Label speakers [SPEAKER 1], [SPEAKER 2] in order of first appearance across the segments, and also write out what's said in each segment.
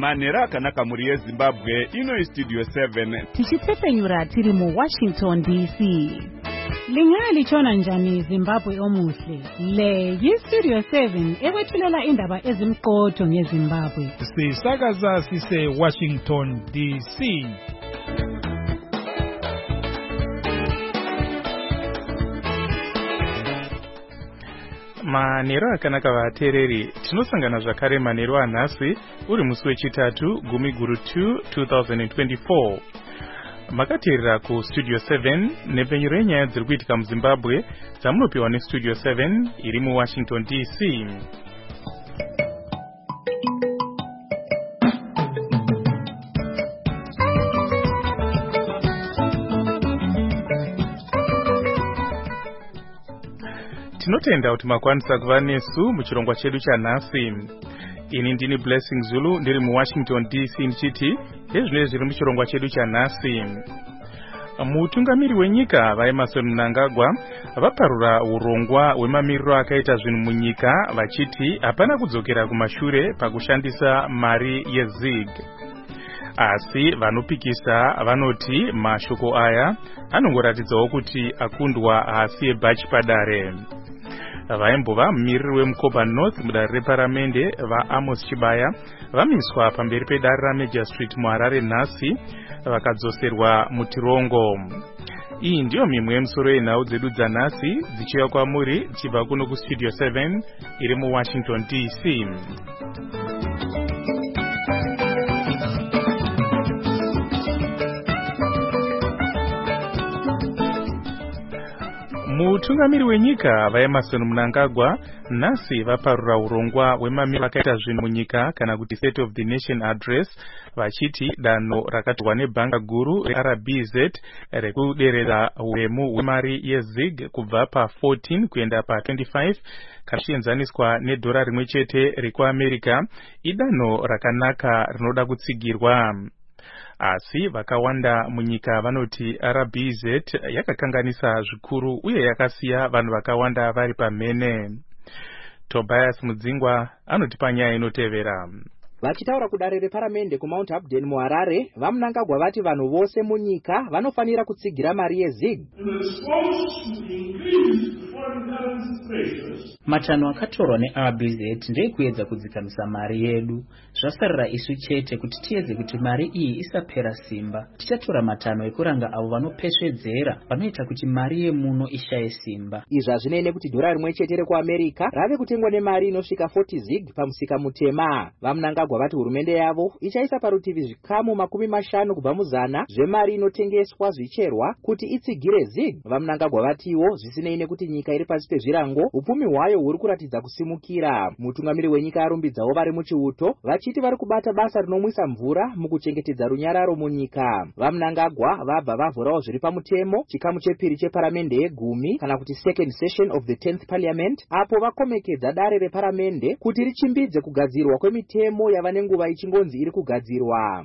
[SPEAKER 1] Manera akanaka muri yeZimbabwe ino Studio 7
[SPEAKER 2] tichitsepenyura tiri mu Washington DC. Lingali chona njani Zimbabwe omuhle. Le yi-Studio 7 ekwethulela indaba ezimqotho ngeZimbabwe.
[SPEAKER 3] Sisakaza sise Washington DC. Manero akanaka vatereri tinosangana zvakare manero anhasi uri musi wechitatu gumi guru 2 2024. Makateerera ku Studio 7 nepenyero yenyaya dziri kuitika muZimbabwe dzamunopiwa neStudio 7 iri mu Washington DC. Tinotenda kuti makwanisa kuva nesu muchirongwa chedu chanhasi. Ini ndini Blessing Zulu ndiri mu Washington DC ndichiti ezvinezvi zviri muchirongwa chedu chanhasi. Mutungamiri wenyika vaEmmerson Mnangagwa vaparura urongwa hwemamiriro akaita zvinhu munyika vachiti hapana kudzokera kumashure pakushandisa mari yeZIG. Asi vanopikisa vanoti mashoko aya anongoratidzawo kuti akundwa hasi eBachi padare. Vaimbova mumiriri weMukoba North mudare reparamende vaAmos Chibaya vamiswa pamberi pedare raMajor Street muHarare nhasi vakadzoserwa mutirongo. Iyi ndiyo mimwe yemusoro yenhau dzedu dzanhasi dzichiuya kwamuri dzichibva kuno kuStudio 7 iri mu Washington DC. Mutungamiri wenyika vaEmmerson Mnangagwa nhasi vaparura urongwa hwemamiriro akaita zvinhu munyika kana kuti State of the Nation Address vachiti danho rakatorwa nebhanga guru reRBZ rekuderedza uremu hwemari yeZIG kubva pa14 kuenda pa25 kana zvichienzaniswa nedhora rimwe chete rekuAmerica idanho rakanaka rinoda kutsigirwa. Asi vakawanda munyika vanoti RBZ yakakanganisa zvikuru uye yakasiya vanhu vakawanda vari pamhene. Tobias Mudzingwa anotipa nyaya inotevera.
[SPEAKER 4] Vachitaura kudare reparamende kuMount Abden muHarare, vaMnangagwa vati vanhu vose munyika vanofanira kutsigira mari yeZIG.
[SPEAKER 5] Matanho akatorwa neRBZ ndeyekuedza kudzikamisa mari yedu. Zvasarira isu chete kuti tiedze kuti mari iyi isapera simba. Tichatora matanho ekuranga avo vanopesvedzera vanoita kuti mari yemuno ishaye simba.
[SPEAKER 4] Izvi hazvinei kuti dhora rimwe chete rekuAmerica rave kutengwa nemari inosvika 40 ZIG pamusika mutema. VaMnangagwa vati hurumende yavo ichaisa parutivi zvikamu 50 kubva muzana zvemari inotengeswa zvicherwa kuti itsigire ZIG. VaMnangagwa vatiwo zvisinei nekuti nyika iri pasi pezvirango upfumi hwayo huri kuratidza kusimukira. Mutungamiri wenyika arumbidzawo vari muchiuto vachiti vari kubata basa rinomwisa mvura mukuchengetedza runyararo munyika. VaMnangagwa vabva vavhurawo zviri pamutemo chikamu chepiri cheparamende yegumi kana kuti second session of the 10th parliament apo vakomekedza dare reparamende kuti richimbidze kugadzirwa kwemitemo yava nenguva ichingonzi iri kugadzirwa.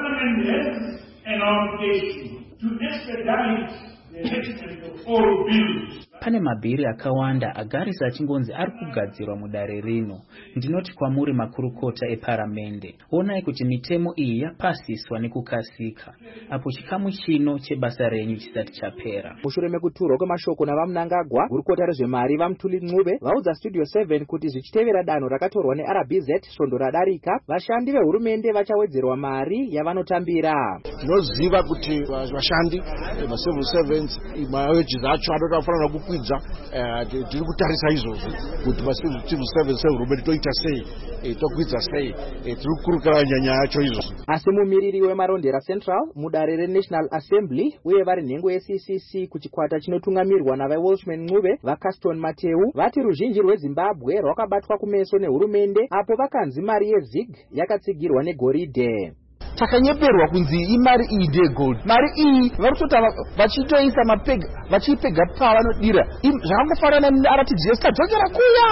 [SPEAKER 5] Pane mabhiri akawanda agarisa achingonzi ari kugadzirwa mudare rino. Ndinoti kwamuri makurukota eparamende, onai kuti mitemo iyi yapasiswa nekukasika apo chikamu chino chebasa renyu chisati chapera.
[SPEAKER 4] Mushure mekuturwa kwemashoko navaMnangagwa, gurukota rezvemari vaMutuli Ncube vaudza Studio 7 kuti zvichitevera danho rakatorwa neRBZ svondo radarika, vashandi vehurumende vachawedzerwa mari yavanotambira.
[SPEAKER 6] Tinoziva kuti vashandi civil servants mawages acho anofanira kukwidza. Tiri kutarisa izvozvo kuti civil service sehurumende toita sei, tokwidza sei, tiri kukurukira nyanya yacho izvozvo.
[SPEAKER 4] Asi mumiriri wemarondera Central mudare reNational Assembly uye vari nhengo yeCCC kuchikwata chinotungamirwa navaWelshman Ncube vaCaston Mateu vati ruzhinji rweZimbabwe rwakabatwa kumeso nehurumende apo vakanzi mari yeZIG yakatsigirwa negoridhe.
[SPEAKER 6] Takanyeperwa kunzi imari iyi ndegold. Mari iyi varikutota vachitoisa mapega vachiipega pavanodira. Zvakangofanana neRTGS tadzokera kuya.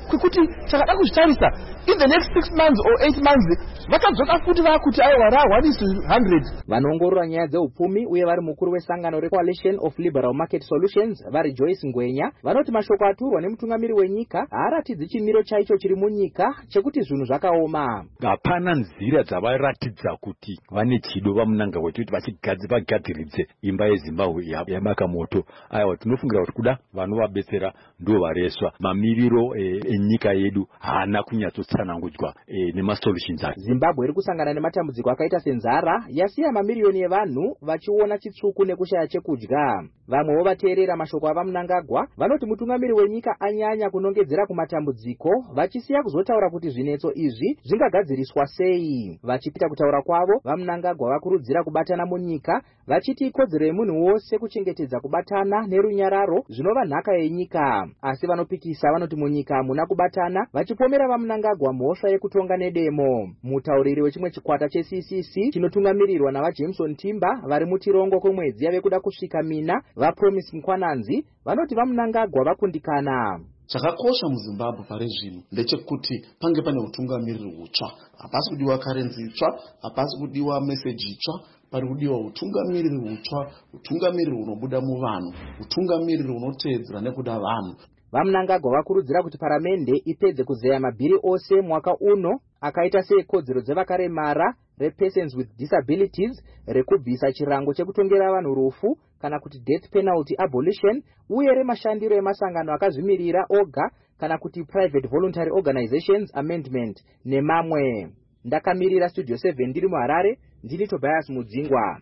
[SPEAKER 7] kwekuti chakada kuzvitarisa in the next 6 months or 8 months vachadzoka futi vakuti aiwa ra 1:100.
[SPEAKER 4] Vanoongorora nyaya dzeupfumi uye vari mukuru wesangano reCoalition of Liberal Market Solutions vari Joyce Ngwenya vanoti mashoko aturwa nemutungamiri wenyika haaratidzi chimiro chaicho chiri munyika chekuti zvinhu zvakaoma.
[SPEAKER 8] Hapana nzira dzavaratidza kuti vane chido vamunangagwa kuti vagadziridze imba yeZimbabwe yamakamoto. Aiwa tinofungira kuti kuda vanovabetsera ndo vareswa. Mamiriro enyika yedu haana kunyatsotsanangudzwa nemasolutions ake.
[SPEAKER 4] Zimbabwe iri kusangana nematambudziko akaita senzara yasiya mamiriyoni evanhu vachiona chitsvuku nekushaya chekudya. Vamwewo vateerera mashoko avamunangagwa vanoti mutungamiri wenyika anyanya kunongedzera kumatambudziko vachisiya kuzotaura kuti zvinetso izvi zvingagadziriswa sei. Vachipita kutaura kwavo vamunangagwa vakurudzira kubatana munyika vachiti ikodzero yemunhu wose kuchengetedza kubatana nerunyararo zvinova nhaka yenyika. Asi vanopikisa vanoti munyika hamuna kubatana vachipomera vamunangagwa mhosva yekutonga nedemo. Mutauriri wechimwe chikwata cheCCC chinotungamirirwa navaJameson Timber vari mutirongo kwemwedzi yave kuda kusvika mina vaPromise Mkwananzi vanoti vamunangagwa vakundikana.
[SPEAKER 9] Chakakosha muZimbabwe pari zvino ndechekuti pange pane utungamiriri hutsva. Hapasi kudiwa karenzi itsva, hapasi kudiwa meseji itsva, pari kudiwa utungamiriri hutsva, utungamiriri hunobuda muvanhu, utungamiriri hunoteedzera nekuda vanhu.
[SPEAKER 4] Vamunangagwa vakurudzira kuti paramende ipedze kuzeya mabhiri ose mwaka uno akaita seekodzero dzevakaremara, repersons with disabilities, rekubvisa chirango chekutongera vanhu rufu kana kuti death penalty abolition, uye remashandiro emasangano akazvimirira oga kana kuti private voluntary organizations amendment nemamwe. Ndakamirira Studio 7 ndiri muHarare, ndini Tobias Mudzingwa.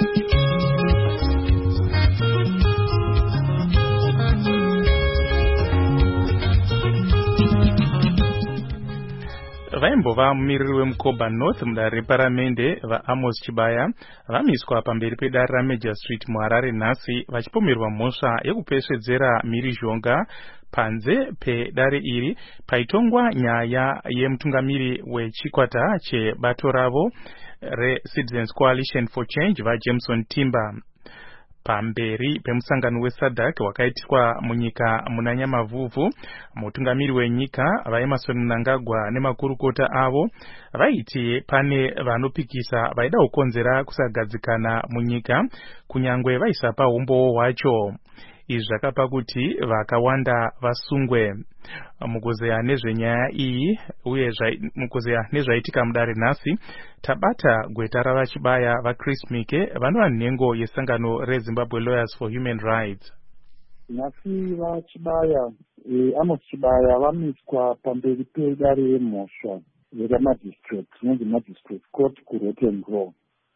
[SPEAKER 3] Vaimbova mumiriri weMukoba North mudare reparamende vaAmos Chibaya vamiswa pamberi pedare raMajor Street muHarare nhasi vachipomerwa mhosva yekupesvedzera mhirizhonga panze pedare iri paitongwa nyaya yemutungamiri wechikwata chebato ravo reCitizens Coalition for Change vaJameson Timber. Pamberi pemusangano weSADC wakaitirwa munyika muna Nyamavhuvhu, mutungamiri wenyika vaEmmerson Mnangagwa nemakurukota avo vaiti pane vanopikisa vaida kukonzera kusagadzikana munyika kunyangwe vaisapa umbowo hwacho. Izvi zvakapa kuti vakawanda vasungwe. Mukuzeya nezvenyaya iyi uye mukuzeya nezvaitika mudare nhasi tabata gweta ravachibaya vaChris Mike vanova nhengo yesangano reZimbabwe Lawyers for Human Rights.
[SPEAKER 10] Nhasi vachibaya Amos Chibaya vamiswa pamberi pedare remhosva remagistrate inonzi Magistrate Court kuRottengrove.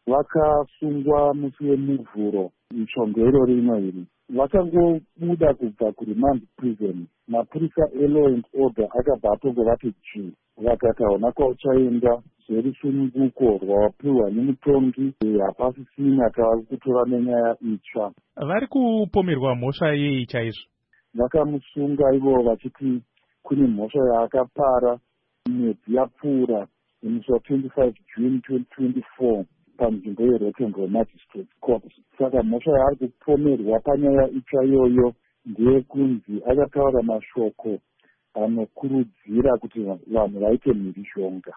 [SPEAKER 10] Vakasungwa musi wemuvhuro mishongo iroro rimwe iri. Vakangobuda kubva kuRemand prison. Mapurisa elaw and order akabva atongovati jii vakati hauna kwauchaenda zverusununguko rwavapiwa nemutongi hapasisina tava kutora nenyaya itsva.
[SPEAKER 3] Vari kupomerwa mhosva yei chaizvo?
[SPEAKER 10] Vakamusunga ivo vachiti kune mhosva yaakapara mwedzi yapfuura nemusi wa25 June 2024 panzvimbo yeRottengrove Magistrate Court. Saka mhosva yaari kupomerwa panyaya itsva iyoyo ndeyekunzi akataura mashoko anokurudzira kuti vanhu vaite mhirizhonga.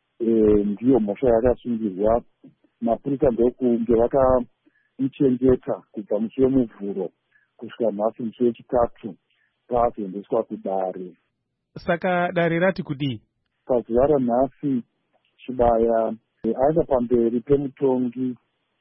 [SPEAKER 10] Ndiyo mhosva yakasungirwa. Mapurisa ndokunge vakamuchengeta kubva musi wemuvhuro kusvika nhasi musi wechitatu paazoendeswa kudare.
[SPEAKER 3] Saka dare rati kudii?
[SPEAKER 10] Pazuva ranhasi Chibaya aenda pamberi pemutongi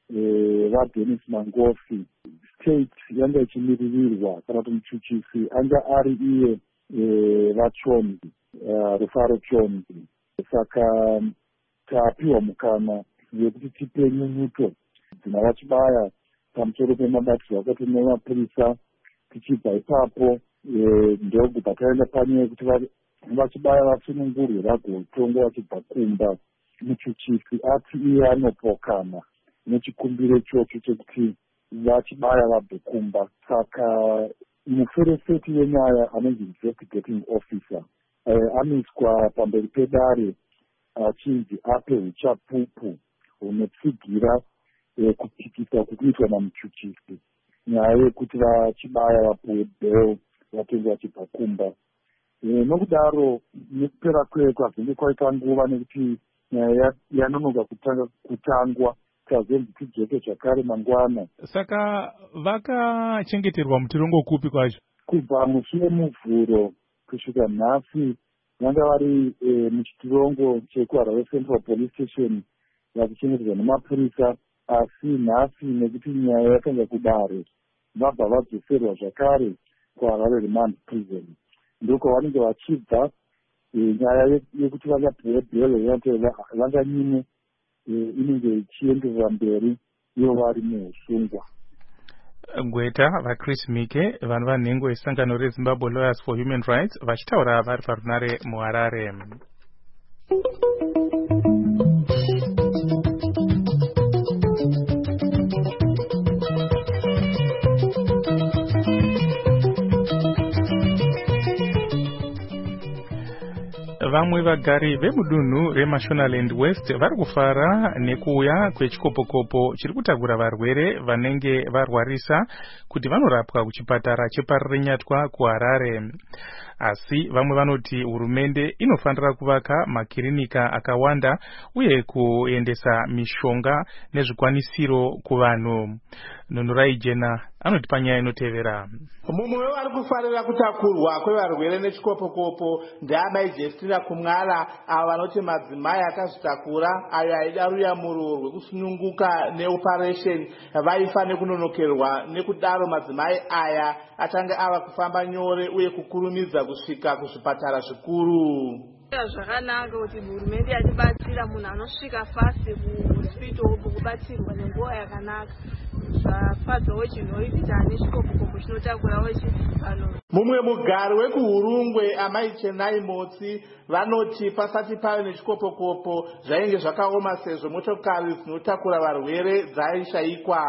[SPEAKER 10] vaDennis Mangofi. State yanga ichimiririrwa kana kuti muchuchisi anga ari iye vaChonzi, Rufaro Chonzi. Saka tapiwa mukana yekuti tipe nyunyuto dzina vachibaya pamusoro pemabatirwo akati nemapurisa. Tichibva ipapo ndobva taenda panyaya yekuti vachibaya vasunungurwe vagotongwa vachibva kumba. Muchuchisi ati iye anopokana nechikumbiro ichocho chekuti vachibaya vabve kumba. Saka muferefeti wenyaya anonzi investigating officer amiswa pamberi pedare achinzi ape uchapupu hunotsigira kupikisa kukuitwa namuchuchisi. Nyaya yekuti vachibaya vapuwe bail vatenge vachibva kumba. Nokudaro nekupera kwazenge kwaita nguva nekuti nyaya yanonoka kutangwa kazonzi tidzoke zvakare mangwana.
[SPEAKER 3] Saka vakachengeterwa mutirongo kupi kwacho?
[SPEAKER 10] Kubva musi wemuvhuro kusvika nhasi vanga vari muchitirongo chekuHarare Central Police Station vachichengeterwa nemapurisa, asi nhasi nekuti nyaya yakanga kudare vabva vadzoserwa zvakare kuHarare Remand Prison. Ndoko vanenge vachibva nyaya yekuti vangapiwe bhero yati vanganyime inenge ichienderera mberi ivo vari muusungwa.
[SPEAKER 3] Gweta vaChris Mike vanhu vanhengo yesangano reZimbabwe Lawyers for Human Rights vachitaura vari parunare muHarare. Vamwe vagari vemudunhu reMashonaland West vari kufara nekuuya kwechikopokopo chiri kutakura varwere vanenge varwarisa kuti vanorapwa kuchipatara cheParirenyatwa kuHarare. Asi vamwe vanoti hurumende inofanira kuvaka makirinika akawanda uye kuendesa mishonga nezvikwanisiro kuvanhu. Nunurai Jena anoti panyaya inotevera.
[SPEAKER 11] Mumwe wevari kufarira kutakurwa kwevarwere nechikopokopo ndeamai Jestina Kumwala, avo vanoti madzimai akazvitakura ayo aida ruyamuro rwekusununguka neoperation vaifa nekunonokerwa, nekudaro madzimai aya achange ava kufamba nyore uye kukurumidza kusvika kuzvipatara zvikuru.
[SPEAKER 12] Zvakanaka kuti hurumende yatibatsira munhu anosvika fasi kuhospital kubatsirwa nenguva yakanaka. Zvafadzawo chinoi tane chikopokopo chinotakurawo vanhu.
[SPEAKER 11] Mumwe mugari wekuHurungwe amai Chenai Motsi vanoti pasati pave nechikopokopo zvainge zvakaoma sezvo motokari dzinotakura varwere dzaishayikwa.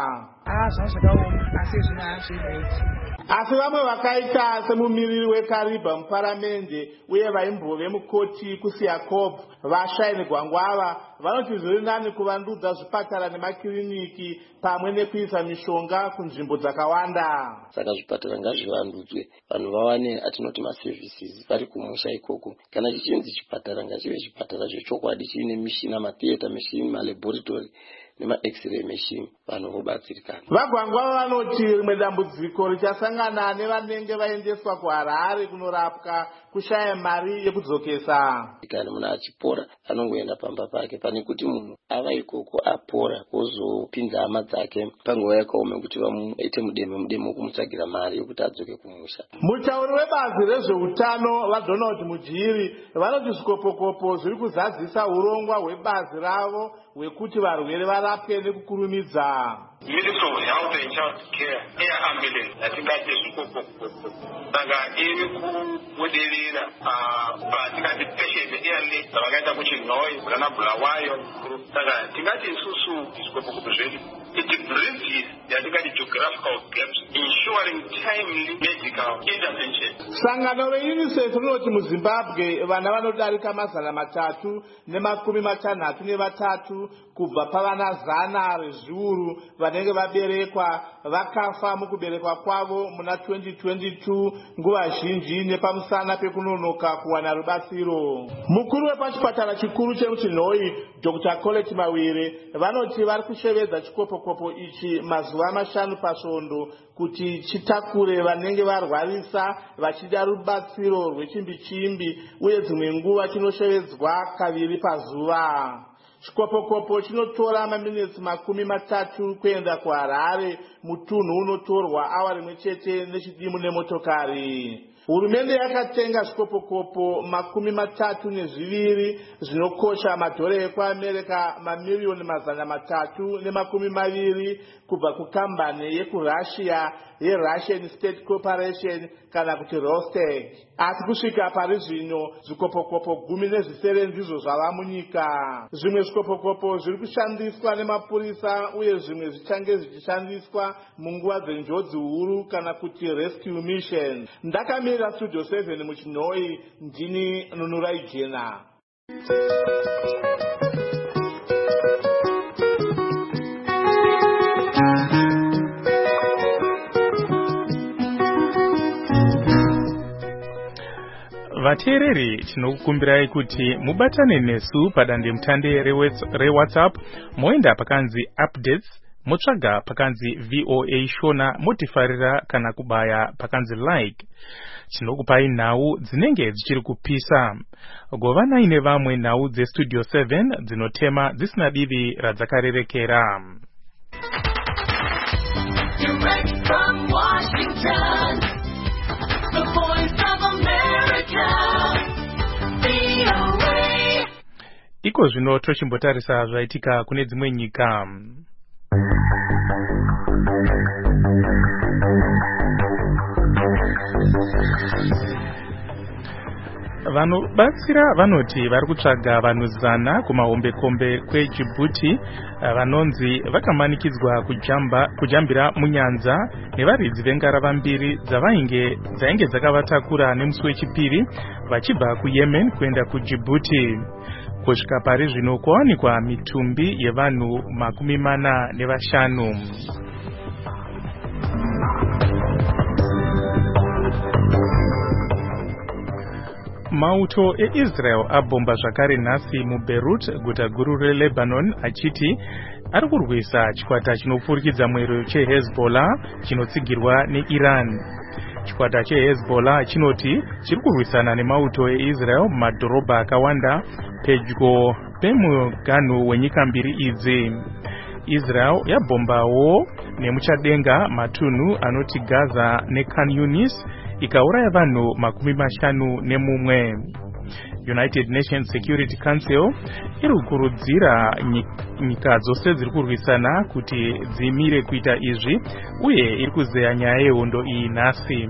[SPEAKER 12] Zvakaoma asi zvino hazvireiti.
[SPEAKER 11] Asi vamwe vakaita semumiriri weKariba muparamende uye vaimbove mukoti kuSiyakob vaShaini Gwangwava vanoti zviri nani kuvandudza zvipatara nemakiriniki pamwe nekuisa mishonga kunzvimbo dzakawanda.
[SPEAKER 13] Saka zvipatara ngazvivandudzwe, vanhu vawane atinoti maservices vari kumusha ikoko. Kana chichinzi chipatara ngachive chipatara zvechokwadi chiine mishina, matheater machine, malaboratory nema-x-ray machine, vanhu vobatsirikana.
[SPEAKER 11] VaGwangwava vanoti rimwe dambudziko richasangana nevanenge vaendeswa kuHarare kunorapwa kushaya mari yekudzokesa.
[SPEAKER 13] Kana munhu achipora anongoenda pamba pake, pane kuti munhu ava ikoko apora wozopinza hama dzake panguva yakaoma kuti vamuite mudemo kumutsvagira mari yokuti adzoke kumusha.
[SPEAKER 11] Mutauri webazi rezveutano vaDonald Mujiri vanoti zvikopokopo zviri kuzadzisa urongwa hwebazi ravo hwekuti varwere varapwe nekukurumidza.
[SPEAKER 14] Ministry of Health and Child Care Air Ambulance atingati zvikopokopo saka iri kubudirira patingati patient airlift vakaita kuChinhoyi kana Bulawayo. Saka tingati isusu zvikopokopo zvedu it bridges yatingati geographical gaps ensuring timely medical intervention.
[SPEAKER 11] Sangano reUNICEF rinoti muZimbabwe vana vanodarika 353 kubva pavana 100 zviuru vanenge vaberekwa vakafa mukuberekwa kwavo muna 2022, nguva zhinji nepamusana pekunonoka kuwana rubatsiro. Mukuru wepachipatara chikuru chemuChinhoyi Dr. Colette Mawire vanoti vari kushevedza chikopokopo ichi mazuva 5 pasvondo kuti chitakure vanenge varwarisa vachida rubatsiro rwechimbi-chimbi uye dzimwe nguva chinoshevedzwa 2 pazuva. Chikopokopo chinotora maminitsi 30 kuenda kuHarare, mutunhu unotorwa awa rimwe chete nechidimu nemotokari. Hurumende yakatenga zvikopokopo 32 zvinokosha madhora ekuAmerika mamiliyoni 320 kubva kukambani yekuRussia yeRussian State Corporation kana kuti Rostec. Asi kusvika pari zvino zvikopokopo 18 ndizvo zvava munyika. Zvimwe zvikopokopo zviri kushandiswa nemapurisa uye zvimwe zvichange zvichishandiswa munguva dzenjodzi huru kana kuti rescue mission. Ndakamira Studio 7 muChinhoyi, ndini Nunurai Jena.
[SPEAKER 3] Vateereri tinokukumbirai kuti mubatane nesu padandemutande reWhatsApp moenda pakanzi updates motsvaga pakanzi VOA Shona motifarira kana kubaya pakanzi like. Tinokupai nhau dzinenge dzichiri kupisa. Govanai nevamwe nhau dzeStudio 7 dzinotema dzisina divi radzakarerekera.
[SPEAKER 15] Direct from Washington, the voice of America, VOA.
[SPEAKER 3] Iko zvino tochimbotarisa zvaitika kune dzimwe nyika. Vanobatsira vanoti vari kutsvaga vanhu 100 kumahombekombe kweDjibouti vanonzi vakamanikidzwa kujambira munyanza nevaridzi vengarava mbiri dzainge dzakavatakura nemusi wechipiri vachibva kuYemen kuenda kuDjibouti. Kusvika pari zvino kwawanikwa mitumbi yevanhu 45. Mauto eIsrael abomba zvakare nhasi muBeirut, guta guru reLebanon, achiti ari kurwisa chikwata chinopfurikidza mwero cheHezbollah chinotsigirwa neIran. Chikwata cheHezbollah chinoti chiri kurwisana nemauto eIsrael mumadhorobha akawanda pedyo pemuganhu wenyika mbiri idzi. Israel yabombawo nemuchadenga matunhu anoti Gaza neKhan Yunis ikauraya vanhu 51. United Nations Security Council iri kukurudzira nyika dzose dziri kurwisana kuti dzimire kuita izvi uye iri kuzeya nyaya yehondo iyi nhasi.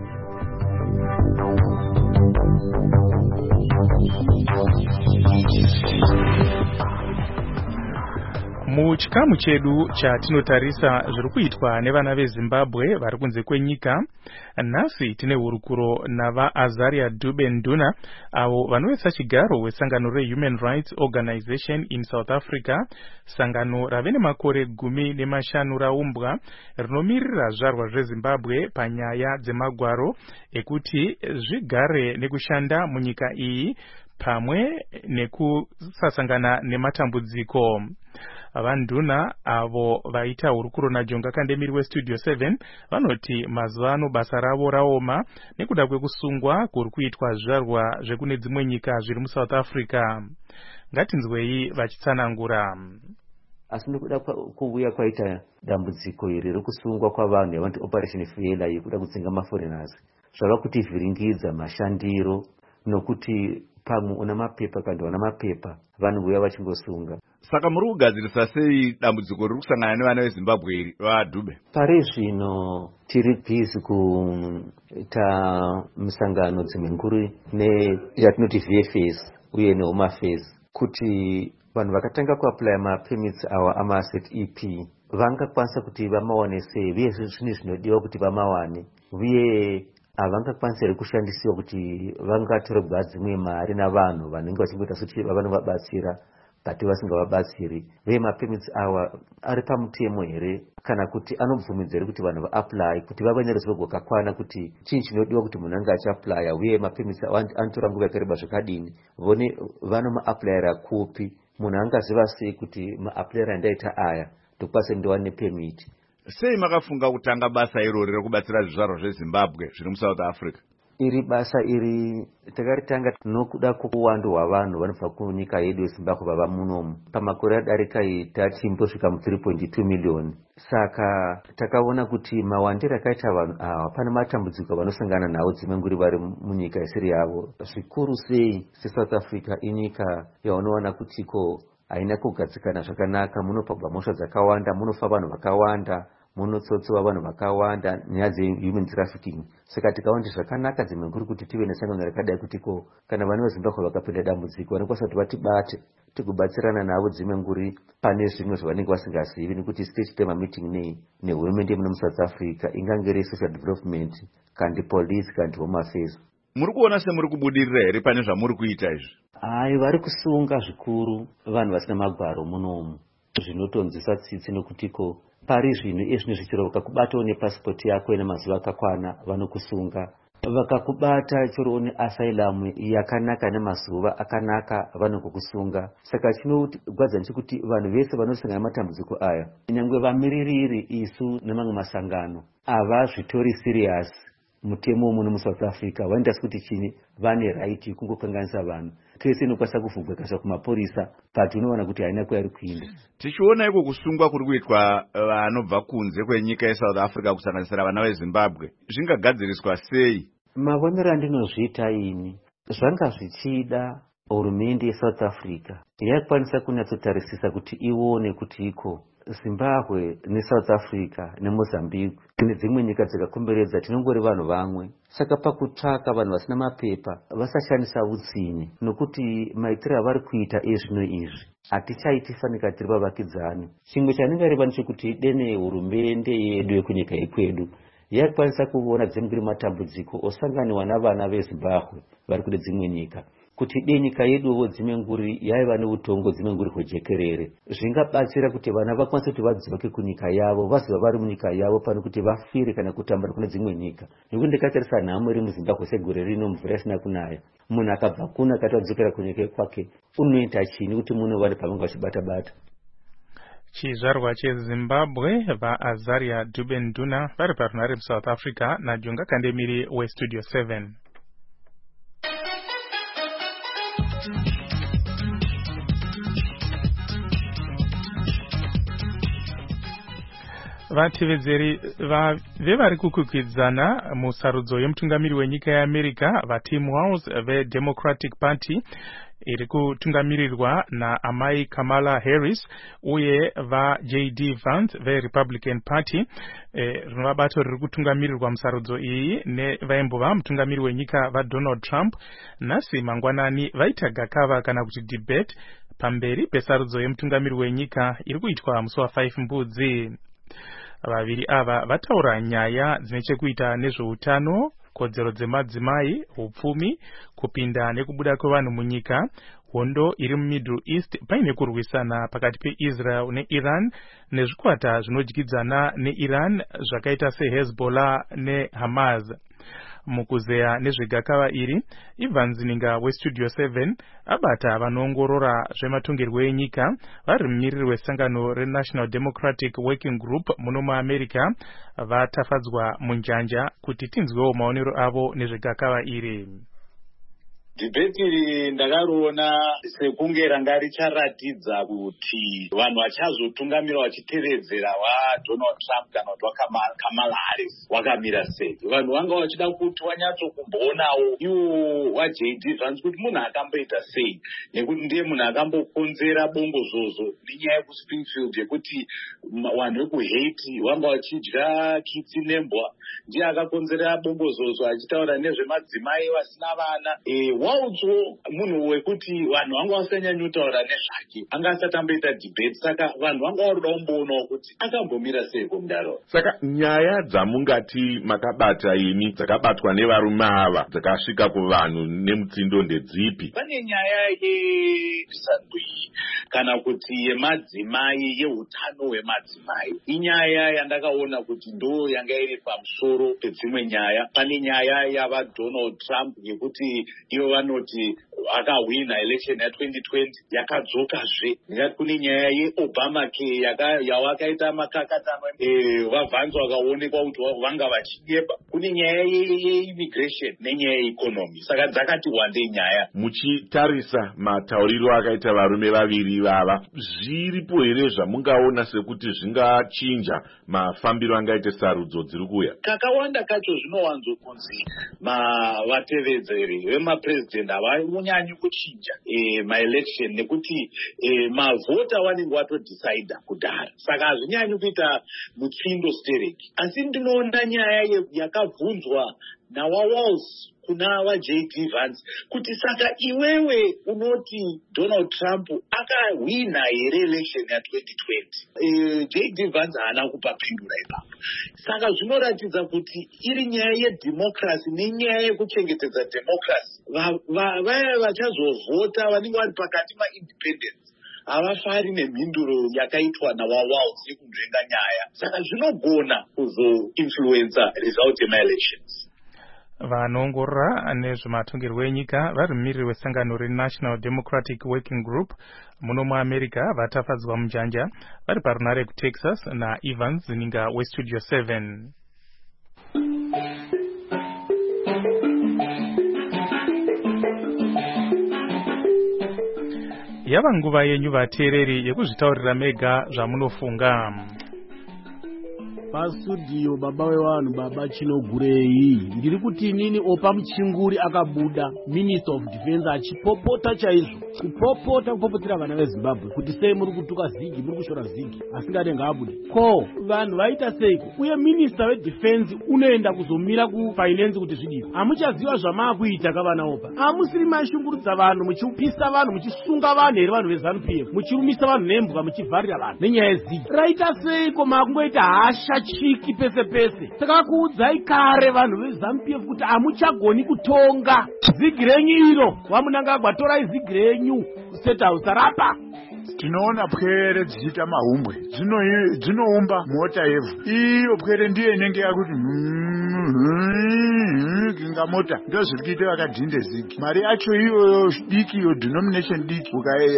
[SPEAKER 3] Muchikamu chedu chatinotarisa zviri kuitwa nevana veZimbabwe vari kunze kwenyika, nhasi tine hurukuro navaAzaria Dube Nduna avo vanoisa chigaro wesangano reHuman Rights Organization in South Africa, sangano rave nemakore 15 raumbwa rinomirira zvarwa zveZimbabwe panyaya dzemagwaro ekuti zvigare nekushanda munyika iyi pamwe nekusasangana nematambudziko. Vanduna avo vaita hurukuro naJonga Kandemiri weStudio 7 vanoti mazuva ano basa ravo raoma nekuda kwekusungwa kuri kuitwa zvizvarwa zvekune dzimwe nyika zviri muSouth Africa. Ngatinzwei vachitsanangura.
[SPEAKER 16] Asi nekuda kuuya kwaita dambudziko iri rekusungwa kwavanhu yavanti Operation Failure yekuda kudzinga maforeigners zvava kuti vhiringidza mashandiro nokuti pamwe una mapepa kandi wana mapepa vanhu vuya vachingosunga.
[SPEAKER 1] Saka muri kugadzirisa sei dambudziko riri kusangana nevana veZimbabwe iri vaDube?
[SPEAKER 16] Pari zvino tiri busy kuita misangano dzimwe nguru yatinoti VFS uye neHome Affairs kuti vanhu vakatanga kuapply mapermits awa amaasset EP vangakwanisa kuti vamawane sei uye zvine zvinodiwa kuti vamawane uye havangakwanisire kushandisiwa kuti vangatorerwa dzimwe mari navanhu vanenge vachingoita kuti vanovabatsira bati vasingavabatsiri uye mapermits awa ari pamutemo here kana kuti anobvumidza here kuti vanhu vaapply kuti vave neruzivo rwakakwana kuti chii chinodiwa kuti munhu ange achiapply uye mapermits awa anotora nguva yakareba zvakadini vone vanomaapplyira kupi munhu angaziva sei kuti maapplyira andaita aya ndokwanisa ndiwane permit.
[SPEAKER 1] Sei makafunga kutanga basa irori rekubatsira zvizvarwa zveZimbabwe zviri muSouth Africa?
[SPEAKER 16] Iri basa iri takaritanga nokuda kwokuwanda hwavanhu vanobva kunyika yedu yeZimbabwe vava munomu. Pamakore adarika tachimbosvika mu3.2 million. Saka takaona kuti mawandiro akaita vanhu ava pane matambudziko vanosangana nawo dzimwe nguri vari munyika isiri yavo. Zvikuru sei seSouth Africa inyika yaunowana kutiko haina kugadzikana zvakanaka, munopabva mhosva dzakawanda, munofa vanhu vakawanda, munotsotsewa vanhu vakawanda, nyaya dzehuman trafficking. Saka tikaona kuti zvakanaka dzimwe nguri kuti tive nesangano rakadai kutiko kana vana veZimbabwe vakapinda dambudziko vanokwanisa kuti vatibate tikubatsirana navo dzimwe nguri pane zvimwe zvavanenge vasingazivi nekuti tichitema meeting nehurumende yemuno muSouth Africa ingange reSocial Development kandi Police kandi Home Affairs.
[SPEAKER 1] Muri kuona semuri kubudirira here pane zvamuri kuita izvi?
[SPEAKER 16] Hai, vari kusunga zvikuru vanhu vasina magwaro munomu. Zvinotonzisa tsitsi nokutiko pari zvino izvino zvichiro vakakubatawo nepasipoti yako ine mazuva akakwana vanokusunga vakakubata choro une asylum yakanaka nemazuva akanaka vanokukusunga. Saka chinogwadza ndechekuti vanhu vese vanosangana nematambudziko aya, nyangwe vamiririri isu nemamwe masangano, havazvitori serious mutemo muno muSouth Africa. Vaenda kuti chini, vane right kungokanganisa vanhu. Kese inokwanisa kuvhurwa ikaiswa kumapurisa, but unoona kuti haina kwayari kuinda.
[SPEAKER 1] Tichiona iko kusungwa kuri kuitwa vanobva kunze kwenyika yeSouth Africa kusanganisira vana veZimbabwe, zvingagadziriswa sei?
[SPEAKER 16] Mavonero andinozviita ini, zvanga zvichida hurumende yeSouth Africa yakwanisa kunyatsotarisisa kuti ione kuti iko Zimbabwe neSouth Africa neMozambique nedzimwe nyika dzakakomberedza tinongori vanhu vamwe. Saka pakutsvaka vanhu vasina mapepa vasashandisa utsinye, nokuti maitiro avari kuita ezvino izvi hatichaiti fanika tiri vavakidzani. Chimwe chanenge reva ndechekuti dene hurumende yedu yekunyika yekwedu yakwanisa kuona dzimwe matambudziko osanganiwa navana veZimbabwe vari kune dzimwe nyika, kuti denyika yeduwo dzimwe nguri yaiva neutongo dzimwe nguri hwejekerere. Zvingabatsira kuti vana vakwanise kuti vadzoke kunyika yavo, vaziva vari munyika yavo pano kuti vafire kana kutambura kune dzimwe nyika. Nekuti ndakatarisa nhamo iri muZimbabwe segore rino, mvura isina kunaya. Munhu akabva kuno akati adzokera kunyika kwake, unoita chini kuti muno vari pavange vachibata-bata?
[SPEAKER 3] Chizvarwa cheZimbabwe vaAzaria Dubenduna vari parunare muSouth Africa naJunga Kandemiri weStudio 7. Vatevedzeri vevari kukwikwidza musarudzo yemutungamiri wenyika yeAmerica vaTim Walz veDemocratic Party iri kutungamirirwa naamai Kamala Harris uye vaJD Vance veRepublican Party. Rino bato riri kutungamirirwa musarudzo iyi nevaimbova mutungamiri wenyika vaDonald Trump. Nhasi mangwanani vaita gakava kana kuti debate pamberi pesarudzo yemutungamiri wenyika iri kuitwa musi wa5 Mbudzi. Vaviri ava vataura nyaya dzinechekuita nezveutano, kodzero dzemadzimai, upfumi, kupinda nekubuda kwevanhu munyika, hondo iri muMiddle East paine kurwisana pakati peIsrael neIran, nezvikwata zvinodyidzana neIran zvakaita seHezbollah neHamas. Mukuzeya nezvegakava iri, Ivan Zininga weStudio 7 abata vanoongorora zvematongerwo enyika vari mumiriri wesangano reNational Democratic Working Group muno muAmerica vatafadzwa munjanja kuti tinzwewo maonero avo nezvegakava iri.
[SPEAKER 17] Dhibheti iri ndakariona sekunge ranga richaratidza kuti vanhu vachazotungamira vachitevedzera waDonald Trump kana kuti waKamala Harris wakamira sei. Vanhu vanga vachida kuti wanyatsokumbonawo iwo waJD Vance kuti munhu akamboita sei, nekuti ndiye munhu akambokonzera bongozozo nenyaya yekuSpringfield yekuti vanhu vekuHaiti vanga vachidya kitsi nembwa. Ndiye akakonzera bongozozo achitaura nezvemadzimai vasina vana. Waudzo munhu wekuti vanhu vanga vasanyanyutaura nezvake, anga asati amboita debate. Saka vanhu vanga varuda kumboonawo kuti akambomira sei kumudaro.
[SPEAKER 18] Saka nyaya dzamungati makabata imi dzakabatwa nevarume ava dzakasvika kuvanhu nemutsindo ndedzipi?
[SPEAKER 17] Pane nyaya yerisandwi kana kuti yemadzimai, yeutano hwemadzimai. Inyaya yandakaona kuti ndo yanga iri pamusoro pedzimwe nyaya. Pane nyaya yavaDonald Trump yekuti ivo vanoti akahwina election ya2020 yakadzokazve. Ndingati kune nyaya yeObamacare yawakaita makakatano vaVance vakaonekwa kuti vanga vachideba. Kune nyaya yeimmigration nenyaya yeeconomy. Saka dzakati wandei nyaya.
[SPEAKER 18] Muchitarisa matauriro akaita varume vaviri vava, zviripo here zvamungaona sekuti zvingachinja mafambiro angaite sarudzo dziri kuuya?
[SPEAKER 17] Kakawanda kacho zvinowanzokunzi vatevedzeri vemapresident havanyanyi kuchinja maelection nekuti mavhota vanenge vatodecida kudhara. Saka hazvinyanyi kuita mutsindo stereki. Asi ndinoona nyaya yakabvunzwa nawaWalz kuna vaJD Vance kuti saka iwewe unoti Donald Trump akahwina here election ya2020. JD Vance haana kupa pindura ipapo. Saka zvinoratidza kuti iri nyaya yedemocracy nenyaya yekuchengetedza democracy. Vaya vachazovhota vanenge vari pakati maindependence havafari nemhinduro yakaitwa nawaWalz yekunzvenga nyaya. Saka zvinogona kuzoinfluenza result yemaelections.
[SPEAKER 3] Vanongorora nezvematongerwo enyika vari mumiriri wesangano reNational Democratic Working Group muno muAmerica vatafadzwa munjanja vari parunare kuTexas naEvans Zininga weStudio 7. Yava nguva yenyu vateereri yekuzvitaurira mega zvamunofunga.
[SPEAKER 19] Pastudio baba wevanhu baba Chinogurei ndiri kuti inini Opa Muchinguri akabuda Minister of Defense achipopota chaizvo kupopotera vana veZimbabwe kuti sei muri kutuka Zigi muri kushora Zigi asingade ngaabude ko vanhu vaita seiko uye Minister weDefense unoenda kuzomira kufinance kuti zvidii amuchaziva zvamaakuita kavana Opa amusiri mashungurudza vanhu muchipisa vanhu muchisunga vanhu here vanhu veZANU-PF muchirumisa vanhu nembwa muchivharira vanhu nenyaya yeZigi raita seiko makungoita hasha chiki pese takakuudzai kare vanhu veZANU-PF kuti amuchagoni kutonga Zigi renyu iro wamunangagwa torai Zigi renyu State House rapa
[SPEAKER 20] tinoona pwere dzichita mahumbwe dzinoumba mota yevhu iyo pwere ndiyo inenge yakuti kinga mota ndo zviri kuita vakadhinde Zigi mari yacho iyoyo diki iyo denomination diki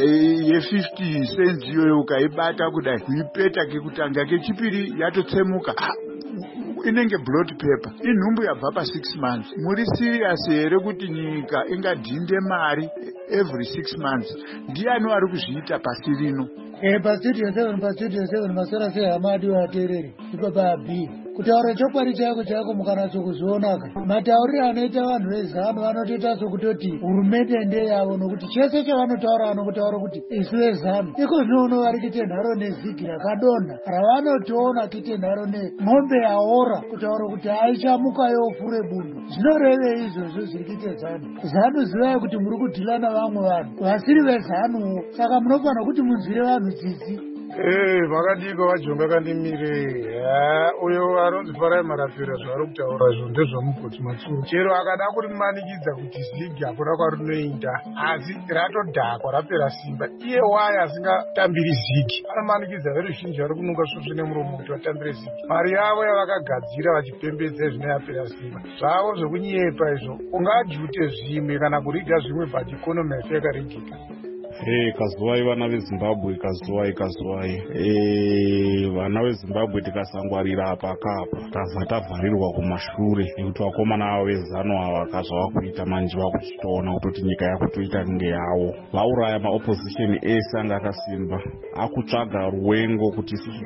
[SPEAKER 20] ye50 cents iyoyo ukaibata kudai kuipeta kekutanga kechipiri yatotsemuka inenge blood paper inhumbu yabva pa 6 months muri serious here kuti nyika ingadhinde mari every 6 months ndiani ari kuzviita pasi rino
[SPEAKER 21] pastudio 7 masora sehamadi vateereri ipapa B kutaura chokwadi chako mukanatsokuzoonaka matauriro anoita vanhu veZANU vanotoita sokutoti hurumende ndeyavo nokuti chese chavanotaura vanokutaura kuti isu veZANU iko zvinoona vari kuite nharo neZigi rakadonha ravanotoona kuite nharo nemombe yaora kutaura kuti aichamuka yofure bundo zvinoreve izvozvo zviri kuite ZANU zivai kuti muri kudhila navamwe vanhu vasiri veZANUwo saka munofanira kuti munzwire vanhu tsitsi
[SPEAKER 22] vakadiko vajonga kandimire uyo aronzi Farai Marapera zvaari kutaura zvo ndezvamugotsi Matsuru chero akada kurimanikidza kuti Zigi hakuna kwarinoenda asi ratodhakwa rapera simba iye waye asingatambiri Zigi anomanikidza veruzhinji vari kununga svosve nemuromo kuti vatambire Zigi mari yavo yavakagadzira vachipembedza izvino yapera simba zvavo zvekunyepa izvo ungajute zvimwe kana kuriga zvimwe but ikonomi yacho yakaregeka
[SPEAKER 23] kazuwai vana veZimbabwe kazuwai vana veZimbabwe tikasangwarira apa tabva tavharirwa kumashure nekuti vakomana avo veZANU ava kazvavakuita manje vakuchitoona kutoti nyika yakutoita kunge yavo vauraya maopposition ese anga akasimba akutsvaga ruwengo kuti isusu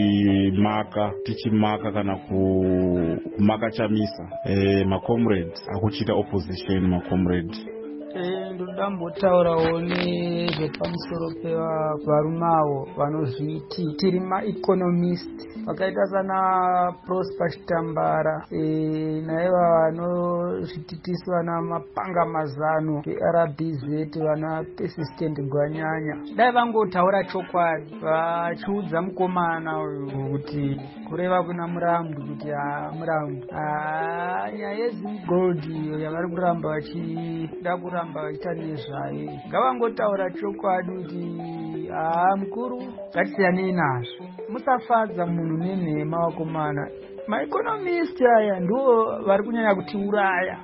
[SPEAKER 23] tichimaka kana kumaka chamisa macomrades akuchita opposition macomrades
[SPEAKER 24] ndoda mbotaurawo nezvepamusoro pevarume avo vanozviti tiri maeconomist vakaita sana Prosper Chitambara naiva vanozvititisi vana Mapanga Mazano veRBZ vana Persistent Gwanyanya dai vangotaura chokwadi vachiudza mukomana kuti kureva kuna Murambi kuti Murambi nyaya yeZimgold yavari kuramba vachida kuramba vaita nezvayo ngavangotaura chokwadi kuti mukuru ngatisiyanei nazvo musafadza munhu nenhema vakomana maeconomist aya ndo vari kunyanya kutiuraya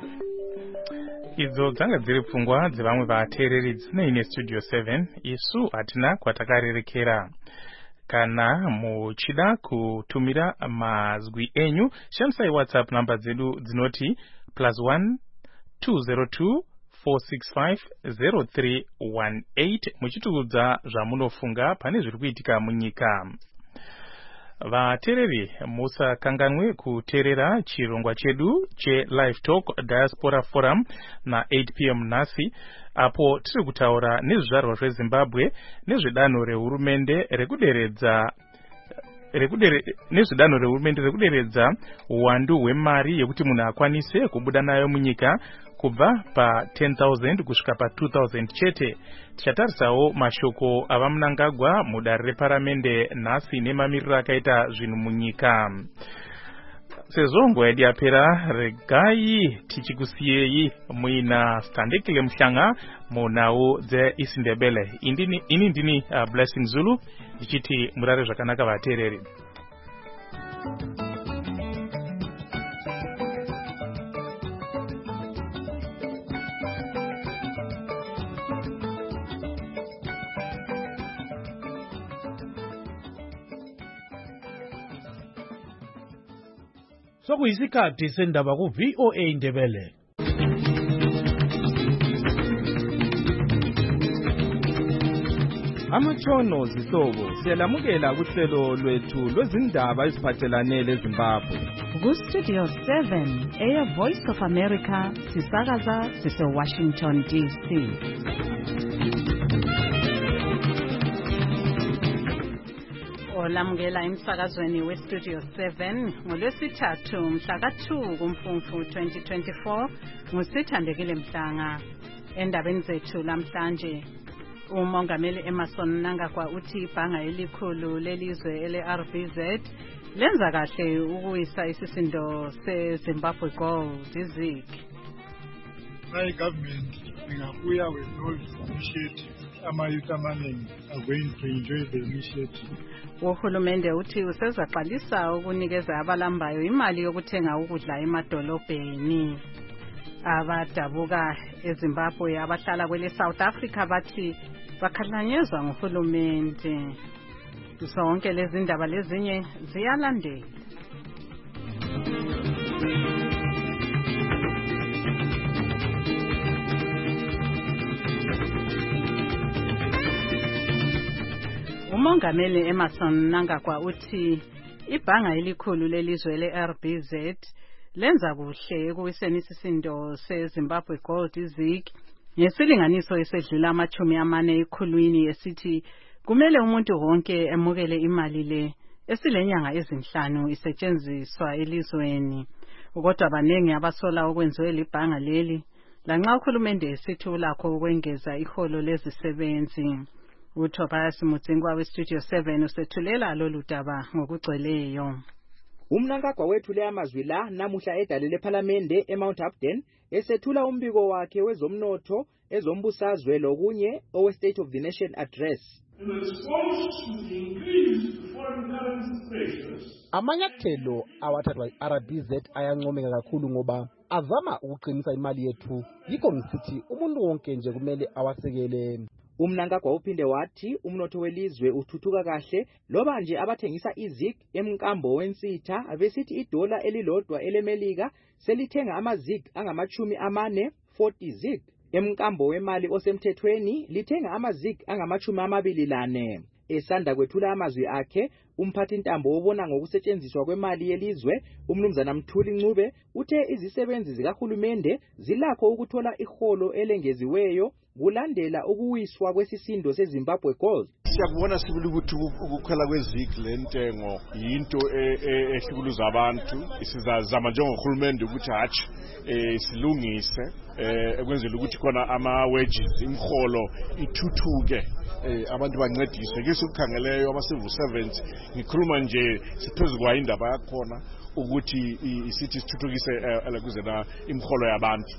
[SPEAKER 3] idzo dzanga dziri pfungwa dzevamwe vateereri dzineine Studio 7 isu hatina kwatakarerekera kana muchida kutumira mazwi enyu shandisai WhatsApp namba dzedu dzinoti +1 202 465 0318 muchitiudza zvamunofunga pane zviri kuitika munyika. Vateereri musakanganwe kuteerera chirongwa chedu cheLive Talk Diaspora Forum na 8 p.m. nhasi apo tiri kutaura nezvizvarwa zveZimbabwe nezvedanho rehurumende rekuderedza uwandu hwemari yekuti munhu akwanise kubuda nayo munyika kubva pa 10,000 kusvika pa 2,000 chete. Tichatarisawo mashoko ava Mnangagwa mudare reparamende nhasi nemamiriro akaita zvinhu munyika. Sezvo nguva yedu yapera, regai tichikusiyei muina Standekile Muhlanga munhau dzeIsindebele. Ini ndini Blessing Zulu ndichiti murare zvakanaka vateereri.
[SPEAKER 19] sokuyisikhathi sendaba ku-VOA Indebele.
[SPEAKER 2] Amatshono zihlobo siyalamukela kuhlelo lwethu lwezindaba eziphathelane leZimbabwe.
[SPEAKER 5] Ku-Studio 7 Air Voice of America sisakaza sise-Washington DC. Olamukela emsakazweni we-Studio 7 ngolwesithathu mhla ka-2 kuMfumfu 2024 ngusithandekile Mhlanga. Endabeni zethu lamhlanje, uMongameli Emmerson Mnangagwa uthi ibhanga elikhulu lelizwe ele-RBZ lenza kahle ukuwisa isisindo seZimbabwe Gold ZIG.
[SPEAKER 22] Government ingabuya with all initiative, ama-youth amaningi are going to enjoy the initiative.
[SPEAKER 5] Uhulumende uthi usezaqalisa ukunikeza abalambayo imali yokuthenga ukudla emadolobheni. Abadabuka eZimbabwe abahlala kwele South Africa bathi bakhahlanyezwa nguhulumende. Zonke lezi ndaba lezinye ziyalandela. Umongameli Emmerson Mnangagwa uthi ibhanga elikhulu lelizwe le-RBZ lenza kuhle ekuwiseni isisindo seZimbabwe Gold ZIG ngesilinganiso esedlula ama-40 ekhulwini esithi kumele umuntu wonke emukele imali le esilenyanga ezinhlanu isetshenziswa elizweni. Kodwa abaningi abasola okwenziwe libhanga leli lanxa uhulumende esithi ulakho ukwengeza iholo lezisebenzi. uTobias Mudzingwa we-Studio 7 usethulela lolu daba ngokugcweleyo.
[SPEAKER 4] Umnangagwa wethule amazwi la namuhla edalile ePhalamende eMount Upton esethula umbiko wakhe wezomnotho, ezombusazwe lokunye owe-State of the Nation Address.
[SPEAKER 6] In response to the increased foreign currency pressures,
[SPEAKER 7] amanyathelo awathathwa i-RBZ ayancomeka kakhulu ngoba azama ukuqinisa imali yethu. Yikho ngisithi umuntu wonke nje kumele awasekele.
[SPEAKER 4] Umnangagwa uphinde wathi umnotho welizwe uthuthuka kahle loba nje abathengisa iZIG emkambo wensitha besithi idola elilodwa elemelika selithenga amaZIG angama-40 ZIG. Emkambo wemali osemthethweni lithenga amaZIG angama-24. Esanda kwethula amazwi akhe, umphathintambo wobona ngokusetshenziswa kwemali yelizwe uMnumzana Mthuli Ncube uthe izisebenzi zikahulumende zilakho ukuthola iholo elengeziweyo kulandela ukuwiswa kwesisindo seZimbabwe Gold.
[SPEAKER 25] Siyakubona sibili ukuthi ukukhwela kweZIG lentengo yinto ehlukuluza abantu. Sizazama njengohulumende ukuthi hatshi silungise ekwenzela ukuthi khona ama-wages imholo ithuthuke, abantu bancediswe. Kise ukukhangeleyo ama-civil servants ngikhuluma nje siphezu kwa indaba yakhona ukuthi isithi sithuthukise kuzena imholo yabantu.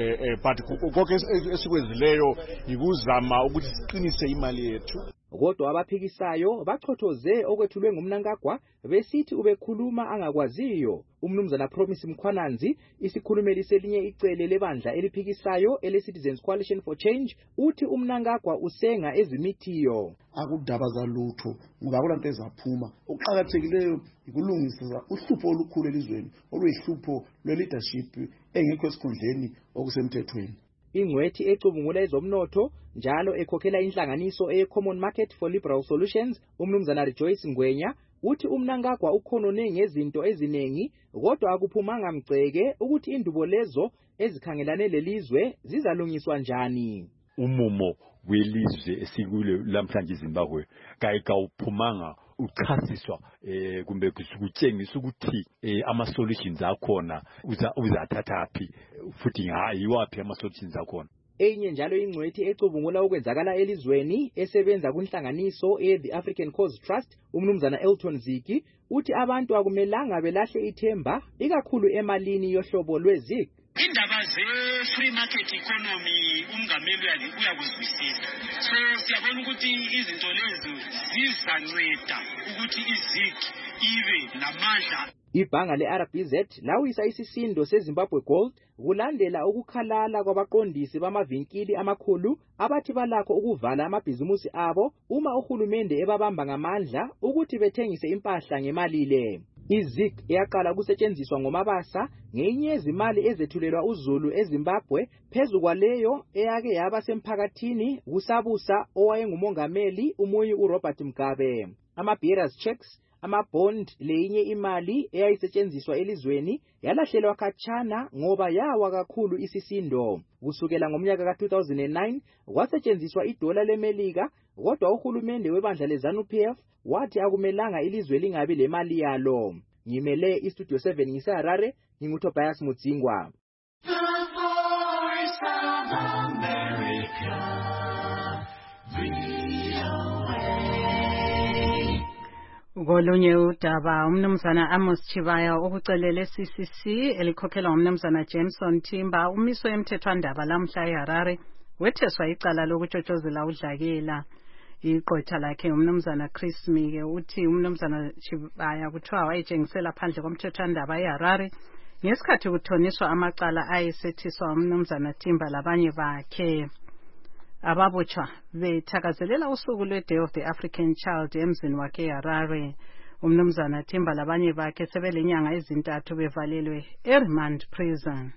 [SPEAKER 25] But konke esikwenzileyo yikuzama ukuthi siqinise imali yethu.
[SPEAKER 4] Kodwa abaphikisayo bachothoze okwethulwe ngumnangagwa besithi ubekhuluma angakwaziyo. Umnumzana Promise Mkhwananzi, isikhulumeli selinye icele lebandla eliphikisayo ele-Citizens Coalition for Change, uthi umnangagwa usenga ezimithiyo.
[SPEAKER 9] Akudabaza lutho ngoba kulanto ezaphuma. Okuqhakathekileyo ikulungisa uhlupho olukhulu elizweni, oluyihlupho lwe-leadership engekho esikhundleni okusemthethweni.
[SPEAKER 4] Ingcwethi ecubungula ezomnotho njalo ekhokhela inhlanganiso eye-Common Market for Liberal Solutions, umnumzana Rejoice Ngwenya, uthi umnangagwa ukhonone ngezinto eziningi kodwa akuphumanga mgceke ukuthi indubo lezo ezikhangelane lelizwe zizalungiswa njani.
[SPEAKER 8] Umumo welizwe esikule lamhlanje eZimbabwe kayikawuphumanga uchasiswa kumbe kutshengisa ukuthi ama-solutions akhona uzathathaphi futhi yiwaphi ama-solutions akhona.
[SPEAKER 4] Enye njalo ingcwethi ecubungula ukwenzakala elizweni esebenza kunhlanganiso ye-The African Cause Trust, umnumzana Elton Ziki, uthi abantu akumelanga belahle ithemba ikakhulu emalini yohlobo lweZIG.
[SPEAKER 26] Indaba ze-free market economy umngameli uyakuzwisisa. So siyabona ukuthi izinto lezi zizanceda ukuthi iZIG ibe namandla.
[SPEAKER 4] Ibhanga le-RBZ lawisa isisindo seZimbabwe Gold kulandela ukukhalala kwabaqondisi bamavinkili amakhulu abathi balakho ukuvala amabhizimusi abo uma uhulumende ebabamba ngamandla ukuthi bethengise impahla ngemali le. iZIG yaqala ukusetshenziswa ngomabasa ngenye yezimali ezethulelwa uZulu eZimbabwe phezu kwaleyo eyake yaba semphakathini kusabusa owayengumongameli umuyi uRobert Mugabe. Ama-bearers checks, ama-bond leyinye imali eyayisetshenziswa elizweni yalahlelwa khatshana ngoba yawa kakhulu isisindo. Kusukela ngomnyaka ka-2009 kwasetshenziswa idola leMelika, kodwa uhulumende webandla leZANU-PF wathi akumelanga ilizwe lingabi lemali yalo. Ngimele iStudio 7 ngiseHarare, nginguTobias Mudzingwa.
[SPEAKER 5] Kolunye udaba umnumzana Amos Chibaya okucelele CCC elikhokhelwa ngumnumzana Jameson Timba umiswe emthethwandaba lamhla eHarare wetheswa icala lokutshotshozela udlakela. Iqotha lakhe umnumzana Chris Mike uthi umnumzana Chibaya kuthiwa wayetshengisela phandle komthethwandaba eHarare ngesikhathi kuthoniswa amacala ayesethiswa umnumzana Timba labanye bakhe. Ababotshwa bethakazelela usuku lwe-Day of the African Child emzini wakhe eHarare. Umnumzana Timba labanye bakhe sebelenyanga ezintathu bevalelwe eRemand Prison.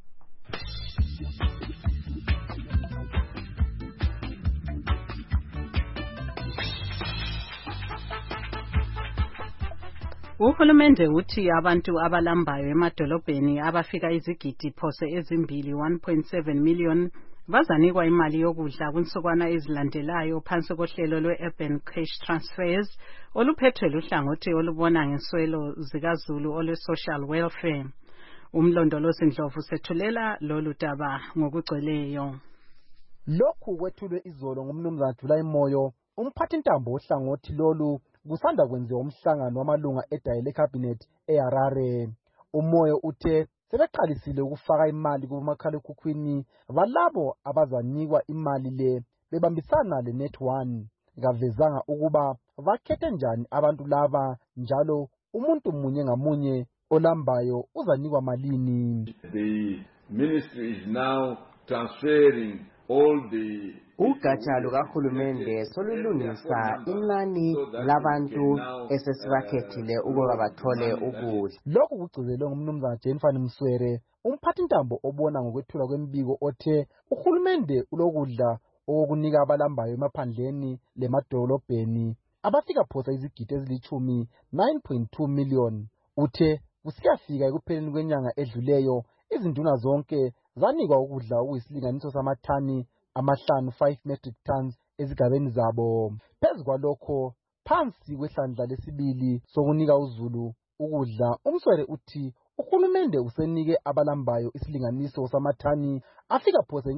[SPEAKER 5] Uhulumende uthi abantu abalambayo emadolobheni abafika izigidi phose ezimbili 1.7 million bazanikwa imali yokudla kwinsukwana ezilandelayo phansi kohlelo lwe-Urban Cash Transfers oluphethwe luhlangothi olubona ngeswelo zikaZulu olwe-Social Welfare. Umlondolozi Ndlovu sethulela lolu daba ngokugcweleyo.
[SPEAKER 7] Lokhu kwethulwe izolo ngumnumzana July Moyo, umphathintambo ohlangothi lolu kusanda kwenziwa umhlangano wamalunga eDayile Cabinet eHarare. Umoyo uthe sebeqalisile ukufaka imali kumakhalekhukhwini balabo abazanikwa imali le bebambisana leNet1. Kavezanga ukuba bakhethe njani abantu laba, njalo umuntu munye ngamunye olambayo uzanikwa malini.
[SPEAKER 10] The ministry is now transferring all the
[SPEAKER 11] ugatsha lukahulumende solulungisa inani labantu esesibakhethile ukuba bathole ukudla.
[SPEAKER 7] Lokhu kugcizelwe ngumnumzana Jennifer Mswere, umphathintambo obona ngokwethula kwembiko othe uhulumende ulokudla okunika abalambayo emaphandleni lemadolobheni abafika phosa izigidi ezilithumi 9.2 million. Uthe kusiyafika ekupheleni kwenyanga edluleyo izinduna zonke zanikwa ukudla okuyisilinganiso samathani amahlanu 5 metric tons ezigabeni zabo. Phezu kwalokho, phansi kwehlandla lesibili sokunika uZulu ukudla, uMswere uthi uhulumende usenike abalambayo isilinganiso samathani afika phose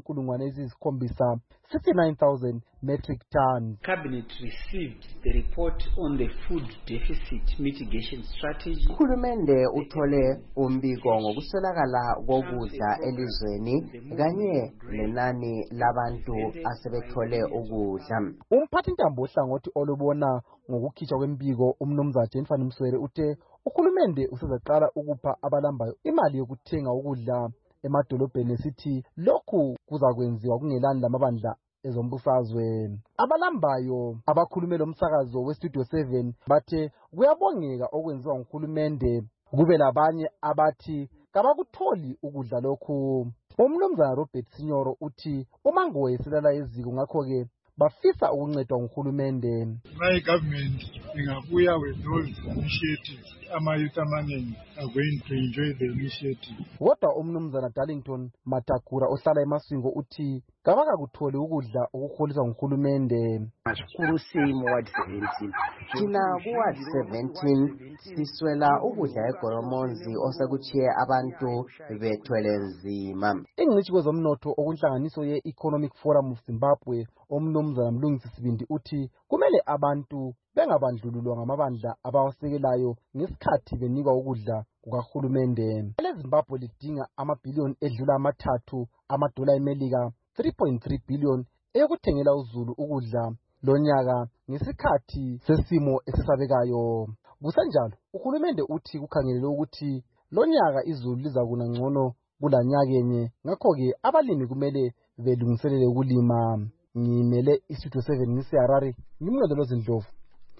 [SPEAKER 7] 69,000 metric tons.
[SPEAKER 12] Cabinet received the report on the food deficit mitigation strategy.
[SPEAKER 11] Uhulumende uthole umbiko ngokuswelakala kokudla elizweni kanye nenani labantu asebethole ukudla.
[SPEAKER 7] Umphathintambo ohlangothi olubona ngokukhitshwa kwembiko umnumzana Jennifer Mswere uthe uhulumende usezaqala ukupha abalambayo imali yokuthenga ukudla emadolobheni esithi lokhu kuzakwenziwa kungelani lamabandla ezombusazwe. Abalambayo abakhulumela umsakazo weStudio 7 bathe kuyabongeka okwenziwa nguhulumende, kube labanye abathi kabakutholi ukudla lokhu. Umnumzana Robert Sinyoro uthi umangoye selala eziko ngakho-ke bafisa ukuncedwa nguhulumende.
[SPEAKER 22] My government ingabuya with those initiatives. Ama-youth amaningi are going to enjoy the initiative.
[SPEAKER 7] Kodwa umnumzana Darlington Matakura ohlala eMaswingo uthi kabakakutholi ukudla okuholiswa nguhulumende.
[SPEAKER 11] Kurusimo Ward 17. Thina kuWard 17 siswela ukudla eGoromonzi osekuchiye abantu bethwele nzima.
[SPEAKER 7] Ingcitshi kwezomnotho okunhlanganiso ye-Economic Forum of Zimbabwe umnumzana Mlungisi Sibindi uthi kumele abantu bengabandlululwa ngamabandla abawasekelayo ngesikhathi benikwa ukudla kukahulumende. EZimbabwe lidinga amabhiliyoni edlula amathathu amadola eMelika 3.3 billion eyokuthengela uZulu ukudla lonyaka ngesikhathi sesimo esesabekayo. Kusenjalo uhulumende uthi kukhangelelwe ukuthi lonyaka izulu lizakuna ngcono kulanyakenye, ngakho-ke abalimi kumele belungiselele ukulima. Ngimele iStudio 7 ngiseHarare, ngimlondolozi Ndlovu.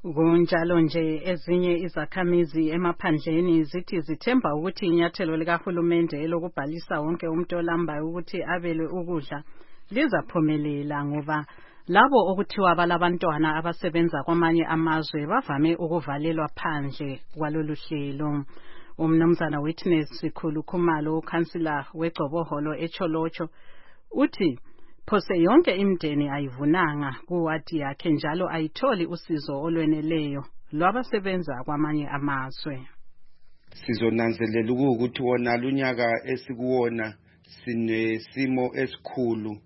[SPEAKER 5] Kunjalo nje ezinye izakhamizi emaphandleni zithi zithemba ukuthi inyathelo likahulumende elokubhalisa wonke umuntu olambayo ukuthi abelwe ukudla lizaphumelela ngoba labo okuthiwa balabantwana abasebenza kwamanye amazwe bavame ukuvalelwa phandle kwalolu hlelo. Umnumzana Witness Sikhulu Khumalo, ukansila weGcoboholo eCholocho, uthi phose yonke imindeni ayivunanga kuwadi yakhe njalo ayitholi usizo olweneleyo lwabasebenza kwamanye amazwe.
[SPEAKER 1] Sizonanzelela ukuthi wona lunyaka esikuwona sinesimo esikhulu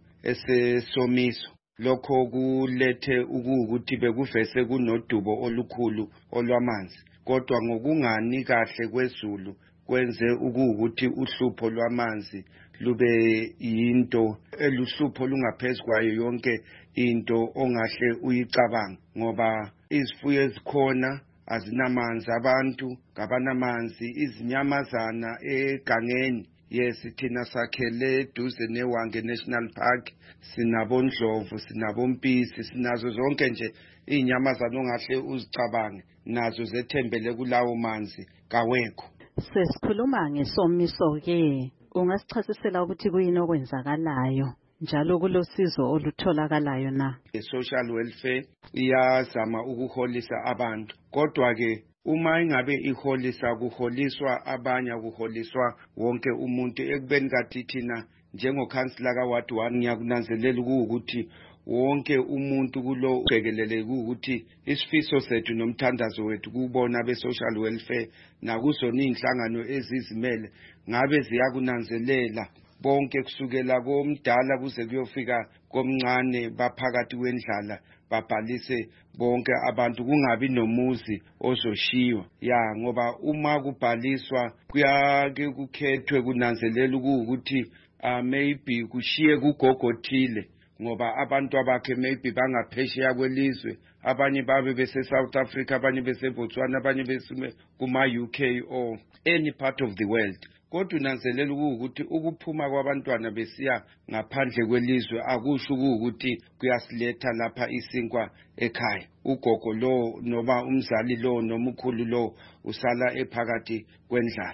[SPEAKER 1] esesomiso. Lokho kulethe ukuthi bekuvese kunodubo olukhulu olwamanzi. Kodwa ngokungani kahle kwezulu kwenze ukuthi uhlupho lwamanzi lube yinto eluhlupho lungaphezulu kwayo yonke into ongahle uyicabanga ngoba izifuyo ezikhona azinamanzi, abantu ngabanamanzi, izinyamazana egangeni. Yes, thina sakhele eduze neWange National Park, sinabondlovu, sinabompisi, sinazo zonke nje inyamazana ongahle uzicabange nazo zethembele kulawo manzi kawekho.
[SPEAKER 5] Sesikhuluma ngesomiso ke, ungasichasisela ukuthi kuyini okwenzakalayo njalo kulosizo olutholakalayo na?
[SPEAKER 1] Social welfare iyazama ukuholisa abantu, kodwa ke uma ingabe iholisa kuholiswa abanye, kuholiswa wonke umuntu. Ekubeni kathi thina njengokhansila kaWard 1 ngiyakunanzelela ukuthi wonke umuntu kulo ubhekelele ukuthi isifiso sethu nomthandazo wethu kubona be-social welfare nakuzona inhlangano ezizimele ngabe ziyakunanzelela bonke kusukela komdala kuze kuyofika komncane baphakathi kwendlala babhalise bonke abantu, kungabi nomuzi ozoshiwa ngoba uma kubhaliswa kuyake kukhethwe kunanzelela ukuthi maybe kushiye kugogothile ngoba abantu abakhe maybe bangaphesheya kwelizwe, abanye babe bese South Africa, abanye bese Botswana, abanye bese kuma UK or any part of the world. Kodwa unanzelela ukuthi ukuphuma kwabantwana besiya ngaphandle kwelizwe akusho ukuthi kuyasiletha lapha isinkwa ekhaya. Ugogo lo noma umzali lo noma ukhulu lo usala ephakathi kwendlala.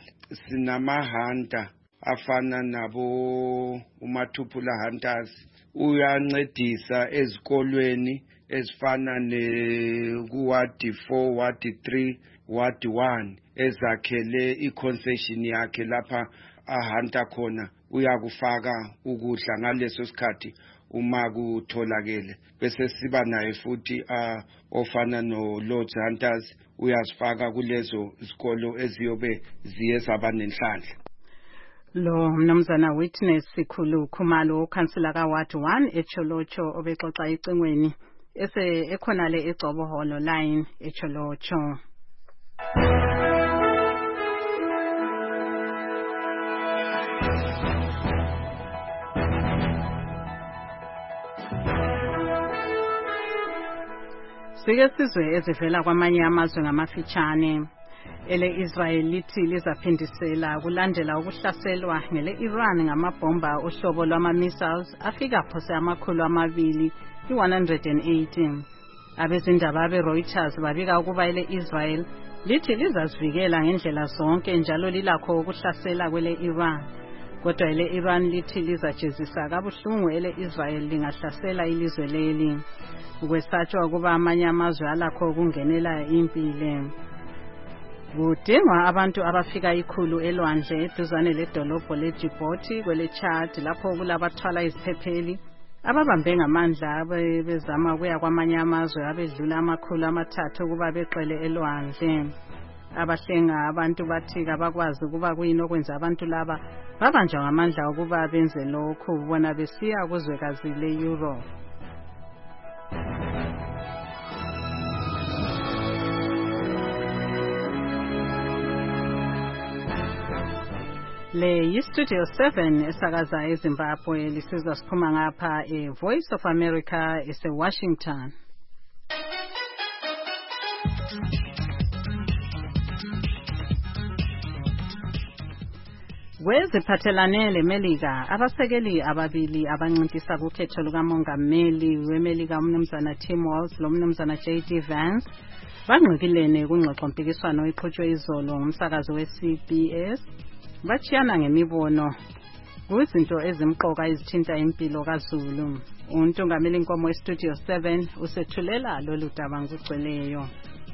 [SPEAKER 1] Sinamahanta afana nabo uMathuphula Hunters, uyancedisa ezikolweni ezifana kuwadi 4, wadi 3, wadi 1 ezakhele i-concession yakhe lapha ahanta khona. Uyakufaka ukudla ngaleso sikhathi uma kutholakele, bese siba naye futhi ofana no Lord's Hunters, uyasifaka kulezo izikolo eziyobe ziye zaba nenhlanhla.
[SPEAKER 5] Lo mnumzana Witness Sikhulu Khumalo, ukhansila kaWard 1 eCholocho, obexoxa icingweni ekhonale eGcoboholo line eCholocho. Sike sizwe ezivela kwamanye amazwe ngamafitshane. Ele-Israel lithi lizaphindisela kulandela ukuhlaselwa ngele-Iran ngamabhomba ohlobo lwama-missiles afika phose 180. Abezindaba be-Reuters babika ukuba ele-Israel lithi lizazivikela ngendlela zonke njalo lilakho ukuhlasela kwele-Iran. Kodwa ele-Iran lithi lizajezisa kabuhlungu ele-Israel lingahlasela ilizwe leli. Ukwesatshwa ukuba amanye amazwe alakho ukungenela impile. Kudingwa abantu abafika 100 elwandle eduzane ledolobho leDjibouti kwele-Chad lapho kulabathwala iziphepheli ababambe ngamandla bezama ukuya kwamanye amazwe abedlula 300 ukuba beqele elwandle. Abahlenga abantu bathi abakwazi ukuba kuyini okwenza abantu laba babanjwa ngamandla ukuba benze lokhu bona besiya kuzwekazi le-Europe. Le yiStudio 7 esakaza eZimbabwe, lisizwa siphuma ngapha eVoice of America eseWashington. Kweziphathelane leMelika, abasekeli ababili abancintisa kukhetho lukamongameli weMelika umnumzana Tim Walz lomnumzana JD Vance bangqikilene kungxoxo-mpikiswano iqhutshwe izolo ngumsakazo we-CBS. Bachiyana ngemibono kuzinto ezimqoka ezithinta impilo kaZulu. Untungameli Nkomo weStudio 7 usethulela lolu daba ngokugcweleyo.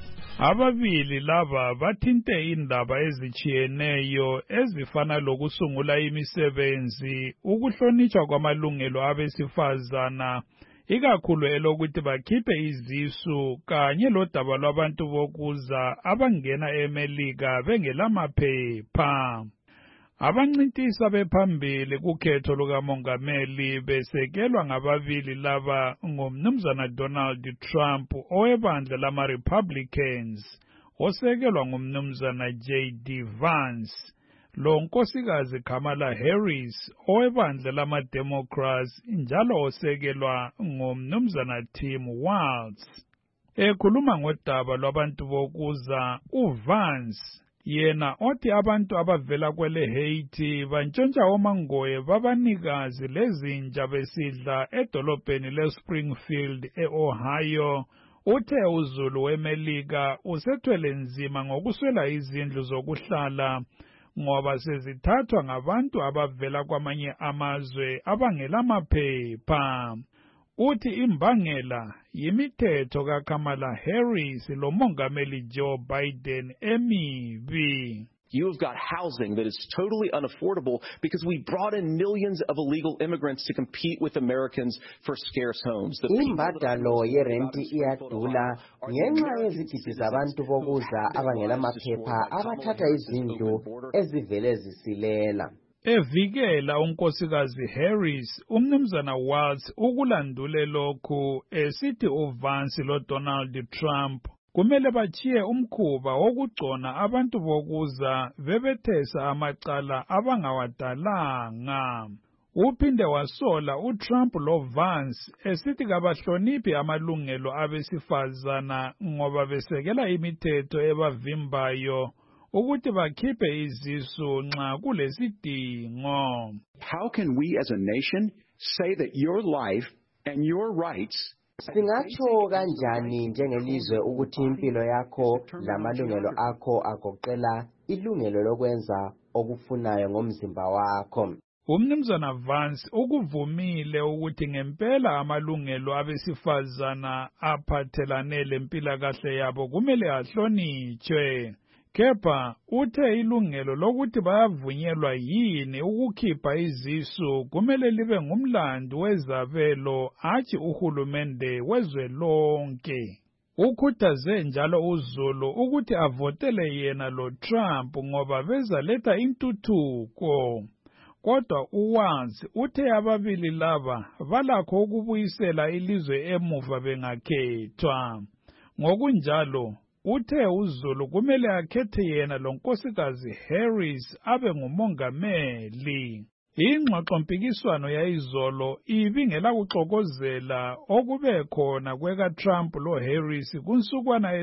[SPEAKER 13] Ababili laba bathinte indaba ezichiyeneyo ezifana lokusungula imisebenzi, ukuhlonitshwa kwamalungelo abesifazana, ikakhulu elokuthi bakhiphe izisu kanye lodaba lwabantu bokuza abangena eMelika bengelamaphepha. Abancintisa bephambili kukhetho lukamongameli besekelwa ngababili laba ngumnumzana Donald Trump owebandla lama-Republicans osekelwa ngumnumzana JD Vance, lo nkosikazi Kamala Harris owebandla lama-Democrats njalo osekelwa ngumnumzana Tim Walz. Ekhuluma ngodaba lwabantu bokuza, uVance yena othi abantu abavela kwele Haiti bantshontsha omangoye babanikazi lezinja besidla edolobheni leSpringfield e-Ohio, uthe uZulu weMelika usethwele nzima ngokuswela izindlu zokuhlala ngoba sezithathwa ngabantu abavela kwamanye amazwe abangelamaphepha. Uthi imbangela yimithetho kaKamala Harris lomongameli Joe Biden emibi.
[SPEAKER 14] You've got housing that is totally unaffordable because we brought in millions of illegal immigrants to compete with Americans for scarce homes.
[SPEAKER 11] Imbadalo yerenti iyadula ngenxa yezigidi zabantu bokuza abangelamaphepha abathatha izindlu ezivele zisilela.
[SPEAKER 13] Evikela unkosikazi Harris, umnumzana Walz ukulandule lokhu esithi uVance loDonald Trump kumele bachiye umkhuba wokugcona abantu bokuza bebethesa amacala abangawadalanga. Uphinde wasola uTrump loVance esithi kabahloniphi amalungelo abesifazana ngoba besekela imithetho ebavimbayo ukuthi bakhiphe izisu nxa kulesidingo.
[SPEAKER 15] How can we as a nation say that your life and your rights
[SPEAKER 11] Singatsho kanjani njengelizwe ukuthi impilo yakho lamalungelo akho agoqela ilungelo lokwenza okufunayo ngomzimba wakho?
[SPEAKER 13] Umnumzana Vance ukuvumile ukuthi ngempela amalungelo abesifazana aphathelane lempilakahle yabo kumele ahlonitshwe. Kepha uthe ilungelo lokuthi bayavunyelwa yini ukukhipha izisu kumele libe ngumlando wezabelo athi uhulumende wezwe lonke. Ukhuthaze njalo uZulu ukuthi avotele yena lo Trump ngoba bezaletha intuthuko. Kodwa uWalz uthe ababili laba balakho ukubuyisela ilizwe emuva bengakhethwa. Ngokunjalo uthe uZulu kumele akhethe yena lo nkosikazi Harris abe ngumongameli. Ingxoxo-mpikiswano yayizolo ibingela kuxokozela okube khona kweka-Trump lo-Harris kunsukwana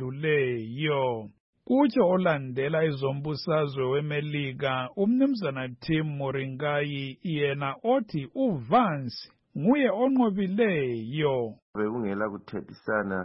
[SPEAKER 13] ezedluleyo. Kutsho olandela izombusazwe weMelika umnumzana Tim Moringai yena othi uVance nguye onqobileyo.
[SPEAKER 16] Bekungela kuthethisana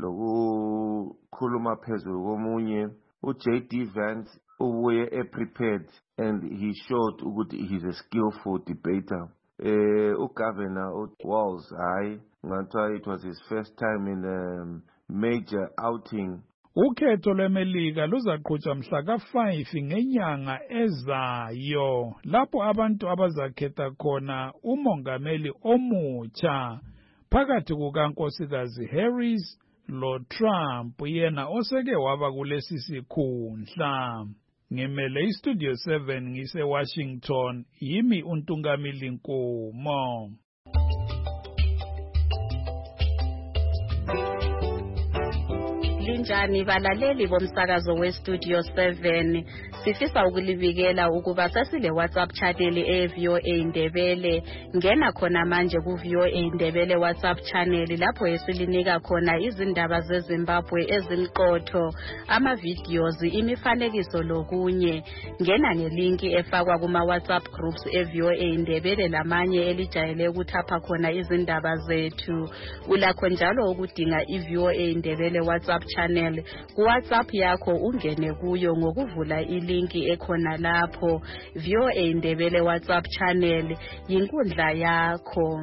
[SPEAKER 16] lokukhuluma phezulu komunye. uJD Vance ubuye prepared and he showed ukuthi he's a skillful debater. Ugovernor Walz hayi ngathiwa it was his first time in a major outing.
[SPEAKER 13] Ukhetho lweMelika luzaqhutshwa mhla ka-5 ngenyanga ezayo lapho abantu abazakhetha khona umongameli omutsha phakathi kukankosikazi Harris lo Trump yena oseke waba kulesi sikhundla. Ngimele iStudio 7 ngise Washington, yimi uNtungamili Nkomo.
[SPEAKER 17] Linda Ninjani balaleli bomsakazo weStudio 7. Sifisa ukulibikela ukuba sasile WhatsApp channel eVOA Indebele. Ngena khona manje kuVOA Indebele WhatsApp channel lapho esilinika khona izindaba zeZimbabwe ezimqotho, ama videos, imifanekiso lokunye. Ngena ngelinki efakwa kuma WhatsApp groups eVOA Indebele lamanye elijayele ukuthapha khona izindaba zethu. Ulakho njalo ukudinga iVOA Indebele WhatsApp channel. Ku WhatsApp yakho ungene kuyo ngokuvula ilinki ekhona lapho. VOA Indebele WhatsApp channel yinkundla yakho.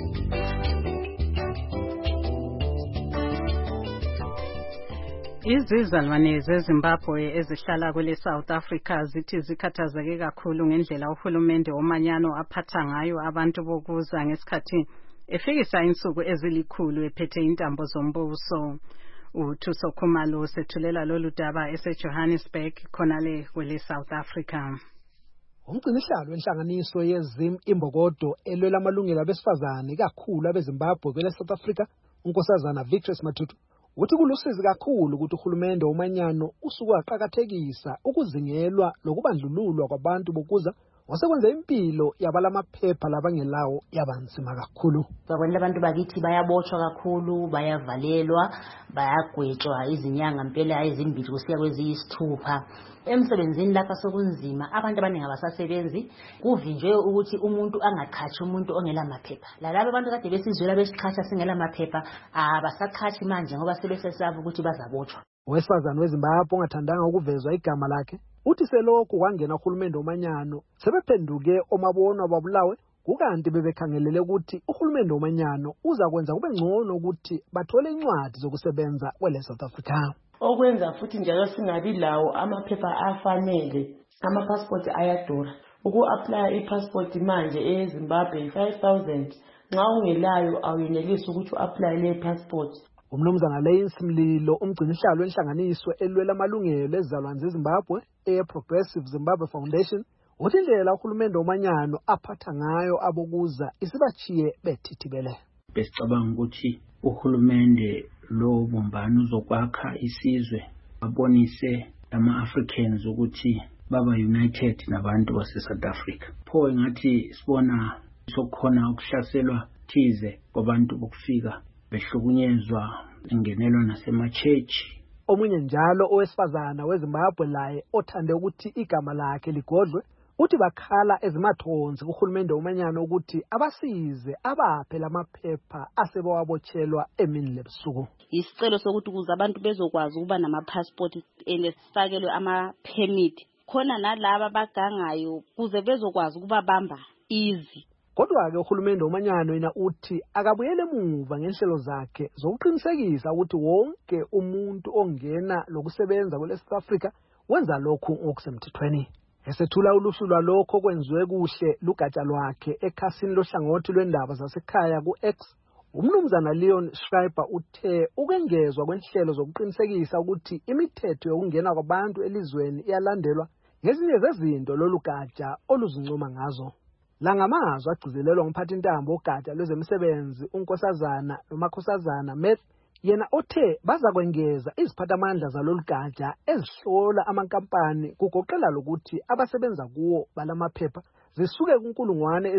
[SPEAKER 5] Izizalwane zeZimbabwe ezihlala kule South Africa zithi zikhathazeke kakhulu ngendlela uhulumende omanyano aphatha ngayo abantu bokuza ngesikhathi efikisa insuku ezilikhulu ephethe intambo zombuso. uThuso Khumalo sethulela lolu daba eseJohannesburg khonale kwele South Africa.
[SPEAKER 18] Umgcinisihlalo wenhlanganiso yeZim Imbokodo elwela amalungelo abesifazane kakhulu abeZimbabwe kwele South Africa, unkosazana Victory Matutu, uthi kulusizi kakhulu ukuthi uhulumende omanyano usuku waqhakathekisa ukuzingelwa lokubandlululwa kwabantu bokuza wasekwenza impilo yabalamaphepha labangelawo yabanzima kakhulu.
[SPEAKER 20] Kwabona abantu bakithi bayabotshwa kakhulu, bayavalelwa, bayagwetshwa izinyanga impela ezimbili kusiya kweziyisithupha. Emsebenzini lapha sokunzima, abantu abaningi abasasebenzi, kuvinjwe ukuthi umuntu angaqhathi umuntu ongela maphepha. Lalabo abantu kade besizwela besiqhatsha singela maphepha abasaqhathi manje ngoba sebesesaba ukuthi bazabotshwa.
[SPEAKER 18] Owesifazane weZimbabwe ongathandanga ukuvezwa igama lakhe uthi selokhu kwangena uhulumende omanyano sebephenduke omabona babulawe, kukanti bebekhangelele ukuthi uhulumende omanyano uza kwenza kube ngcono ukuthi bathole incwadi zokusebenza kwele South Africa.
[SPEAKER 21] Okwenza futhi njalo singabi lawo amaphepha afanele, ama-passport ayadura. Uku-apply i-passport manje eZimbabwe 5,000, nxa ungelayo awuyenelisi ukuthi u-apply le-passport.
[SPEAKER 18] Umnumzana Lance Mlilo, umgcinisihlalo wenhlanganiso elwela amalungelo ezizalwane zeZimbabwe Progressive Zimbabwe Foundation, uthi indlela uhulumende omanyano aphatha ngayo abokuza isibachiye bethithibele.
[SPEAKER 12] Besicabanga ukuthi uhulumende lo bumbano uzokwakha isizwe, abonise ama-Africans ukuthi baba united nabantu base South Africa. Pho ngathi sibona sokukhona ukuhlaselwa thize kwabantu bokufika behlukunyezwa ingenelwa nasema-church.
[SPEAKER 18] Omunye njalo owesifazana weZimbabwe laye othande ukuthi igama lakhe ligodlwe uthi bakhala ezimathonzi kuhulumende omanyano ukuthi abasize abaphe lamaphepha asebawabotshelwa emini lebusuku.
[SPEAKER 23] Isicelo sokuthi ukuze abantu bezokwazi ukuba nama-passport esifakelwe ama-permit khona nalaba bagangayo kuze bezokwazi ukuba bamba easy.
[SPEAKER 18] Kodwa-ke uhulumende omanyano yena uthi akabuyele emuva ngenhlelo zakhe zokuqinisekisa ukuthi wonke umuntu ongena lokusebenza kwele South Africa wenza lokhu ngokusemthethweni. Esethula uluhlu lwalokho kwenziwe kuhle lugatsha lwakhe ekhasini lohlangothi lwendaba zasekhaya ku-X, umnumzana Leon Schreiber uthe ukwengezwa kwenhlelo zokuqinisekisa ukuthi imithetho yokungena kwabantu elizweni iyalandelwa ngezinye zezinto lolu gatsha oluzincoma ngazo. La ngamazwi agcizelelwa ngumphathintambo ogatsha lwezemisebenzi unkosazana nomakhosazana Meth, yena othe baza kwengeza iziphathamandla zalolu gatsha ezihlola amankampani kugoqela lokuthi abasebenza kuwo balamaphepha zisuke ku2,000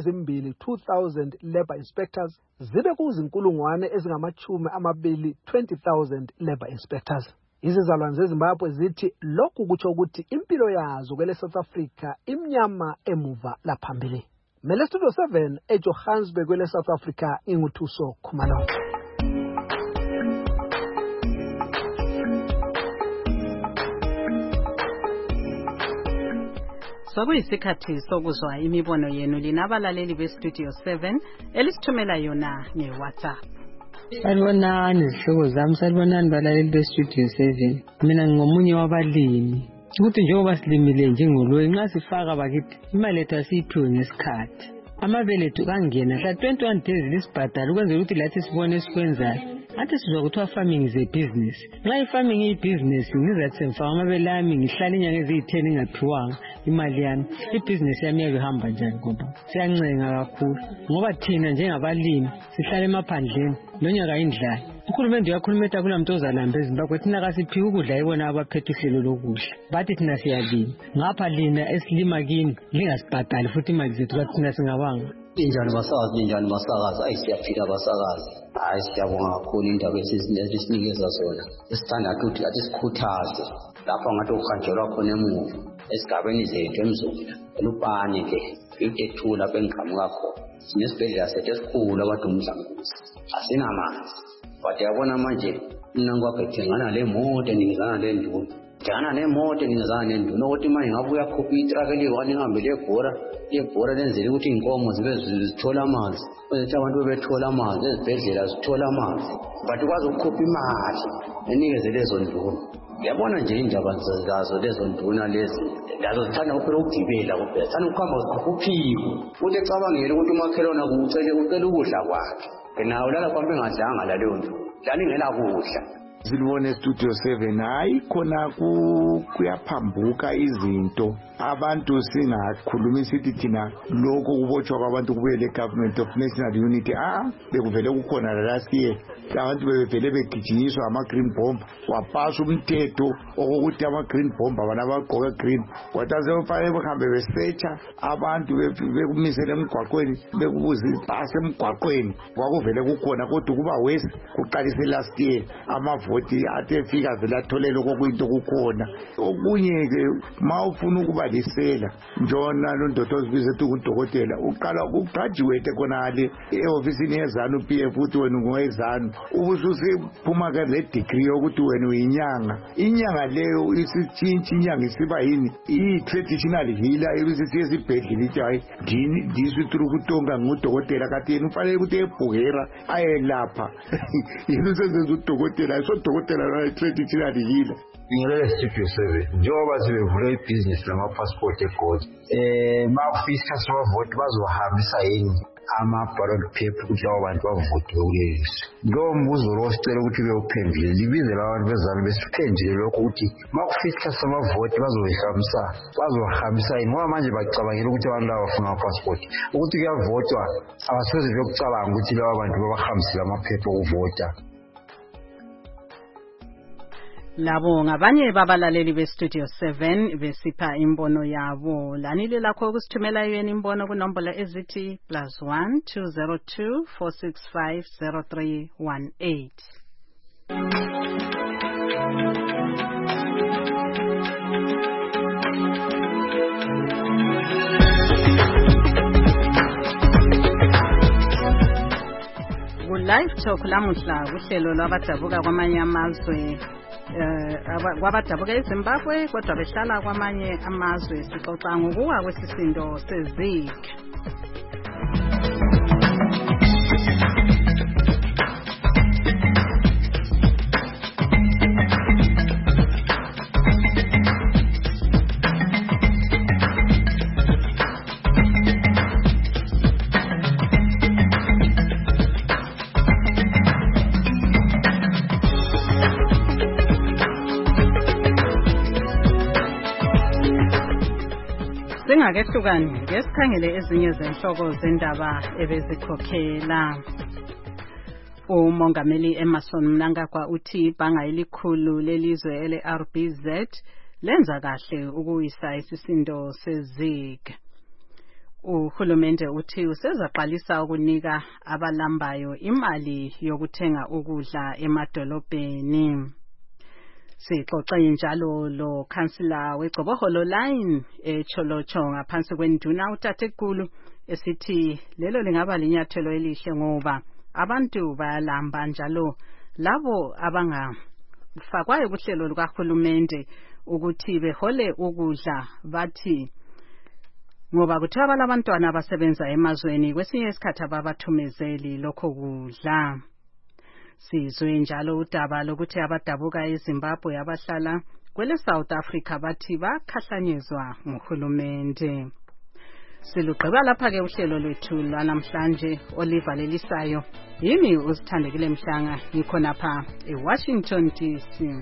[SPEAKER 18] 2,000 labor inspectors zibe kuzinkulungwane ezingama-20 20,000 labor inspectors. Izizalwane zeZimbabwe zithi lokhu kutsho ukuthi impilo yazo kwele South Africa imnyama emuva laphambili. Mele Studio 7 eJohannesburg kwele South Africa, inguThuso Khumalo.
[SPEAKER 5] Sokuyisikhathi sokuzwa imibono yenu linabalaleli beStudio 7 elisithumela yona ngeWhatsApp.
[SPEAKER 24] Salibonani zihlobo zami, salibonani balaleli beStudio 7. Mina ngomunye wabalimi. Ukuthi njengoba silimile njengolwe nxa sifaka bakithi imali ethu asiyiphiwe ngesikhathi. Amabele ethu kangena hla 21 days lisibhadala ukwenzela ukuthi lathi sibone esikwenzayo. Athi sizwa kuthiwa farming is a business. Nxa i-farming iyi-business ngizathi ngifaka amabele ami ngihlala inyanga eziyi-10 ngingaphiwanga imali yami. Ibhizinesi yami iyabe ihamba njani ngoba siyancenga kakhulu. Ngoba thina njengabalimi sihlala emaphandleni lonyaka indlala. Uhulumende uyakhuluma ethi akulamuntu ozalamba eZimbabwe thina kasiphiwe ukudla yibona abaphethe uhlelo lokudla. Bathi thina siyalima. Ngapha lina esilima kini lingasibhadali futhi imali zethu bathi thina singabanga.
[SPEAKER 2] Injani masakazi ayisiyaphila basakazi. Hayi siyabonga kakhulu indaba esisinikeza zona. Esithanda ukuthi athi sikhuthaze lapha ngathi uhanjelwa khona emuva esigabeni zethu emzula. Elupani ke ikethula bengiqhamuka khona. Sinesibhedlela sethu esikhulu abantu umdlambuzi. Asinamanzi. But yabona manje mina ngikwabhethengana le moto ningizana le nduna. Jana le moto ningizana le nduna ukuthi manje ngabe uyakhupha itruck eliwani ngihambe lebhora lenzele ukuthi inkomo zibe zithola amanzi. Ukuthi abantu bebethola amanzi ezibhedlela zithola amanzi. But kwazi ukukhupha imali enikeze lezo nduna. Yabona nje indaba zazo lezo nduna lezi lazo zithanda kuphela ukugibela kuphela. Thanda ukuhamba ukuphiko. Uthi ecabangela ukuthi umakhelwana kucela ukudla kwakhe. Nawe ulala kwambe ngadlanga la leyo nto. Lani ngela kudla.
[SPEAKER 1] Silibone Studio 7 hayi khona kuyaphambuka izinto abantu singakhuluma sithi thina lokho kubotshwa kwabantu kubele government of national unity bekuvele kukhona last year abantu bebevele begijinyiswa ama-green bomb wapasa umthetho okokuthi ama-green bomb abana bagqoke green kodwa sebefanele behambe besearcha abantu bekumisele emgwaqweni bekubuza ibhasi emgwaqweni kwakuvele kukhona kodwa kuba wesi kuqalise last year amavoti athe fika vele atholele okuyinto kukhona okunye-ke ma ufuna ukuba lisela njona londoda ozibiza ethi ungudokotela uqala ugraduate khonale e-ofisini yezanu u-PF ukuthi wena ungowezanu ubususiphuma-ke le degree yokuthi wena inyanga leyo isitshintsha inyanga isiba yini iyi-traditional healer ebisisiye esibhedlela ithi hayi ndiswithula ukutonga ngudokotela kati yena ufanele ukuthi ebhukera ayelapha yena usezenza udokotela ayisodokotela na-traditional healer.
[SPEAKER 3] Ngilele Studio 7 njengoba sibevula ibhizinisi lama-passport eGoli makufika isikhathi samavoti bazohambisa yini ama-ballot paper ukuthi labo bantu bavote kuleliso. Lowo mbuzo lo sicela ukuthi bewuphendule libizele abantu bezalo besiphendule lokho ukuthi makufika isikhathi samavoti bazohambisa yini ngoba manje bacabangela ukuthi abantu laba bafuna ama-passport ukuthi kuyavotwa abasoze beyokucabanga ukuthi labo bantu babahambisile amaphepha okuvota.
[SPEAKER 5] Labo ngabanye babalaleli beStudio 7 besipha imbono yabo. Lanile lakho ukusithumela yena imbono kunombolo ezithi +1 202 465 0318. Live Talk lamuhla uhlelo lwabadabuka kwamanye amazwe kwabadabuka eZimbabwe kodwa behlala kwamanye amazwe sixoxa ngokuwa kwesisindo seZig. Singakehlukani ngesikhangele ezinye zenhloko zendaba ebezikhokhela. Umongameli Emmerson Mnangagwa uthi ibhanga elikhulu lelizwe ele-RBZ lenza kahle ukuwisa isisindo seZig. Uhulumende uthi usezaqalisa ukunika abalambayo imali yokuthenga ukudla emadolobheni. Sixoxe njalo lo Councillor weGcoboholo Line eCholocho ngaphansi kwenduna uTatekulu esithi lelo lingaba linyathelo elihle ngoba abantu bayalamba njalo labo abangafakwayo kuhlelo lukahulumende ukuthi behole ukudla bathi ngoba kuthiwa balabantwana abasebenza emazweni kwesinye isikhathi ababathumezeli lokho kudla. Sizwe njalo udaba lokuthi abadabuka eZimbabwe abahlala kwele South Africa bathi bakhahlanyezwa nguhulumende. Silugqiba lapha-ke uhlelo lwethu lwanamhlanje olivalelisayo. Yimi uSithandekile Mhlanga, ngikhonapha eWashington DC.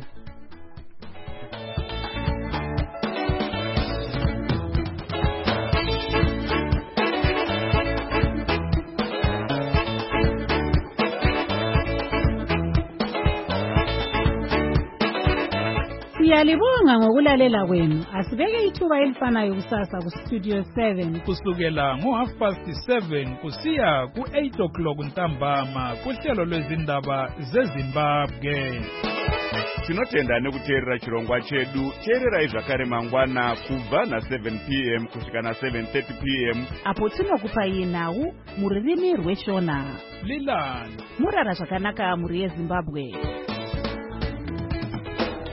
[SPEAKER 6] Siyalibonga ngokulalela kwenu. Asibeke ithuba elifanayo kusasa kuStudio 7
[SPEAKER 13] kusukela ngo7:30 kusiya ku8 ntambama kuhlelo lwezindaba zeZimbabwe.
[SPEAKER 8] Tinotenda nekuteerera chirongwa chedu. Teererai zvakare mangwana kubva na7 p.m. kusvika na7:30 p.m.
[SPEAKER 6] apo tinokupai nhau mururimi rweshona.
[SPEAKER 13] Lilani
[SPEAKER 6] murara zvakanaka muri yeZimbabwe.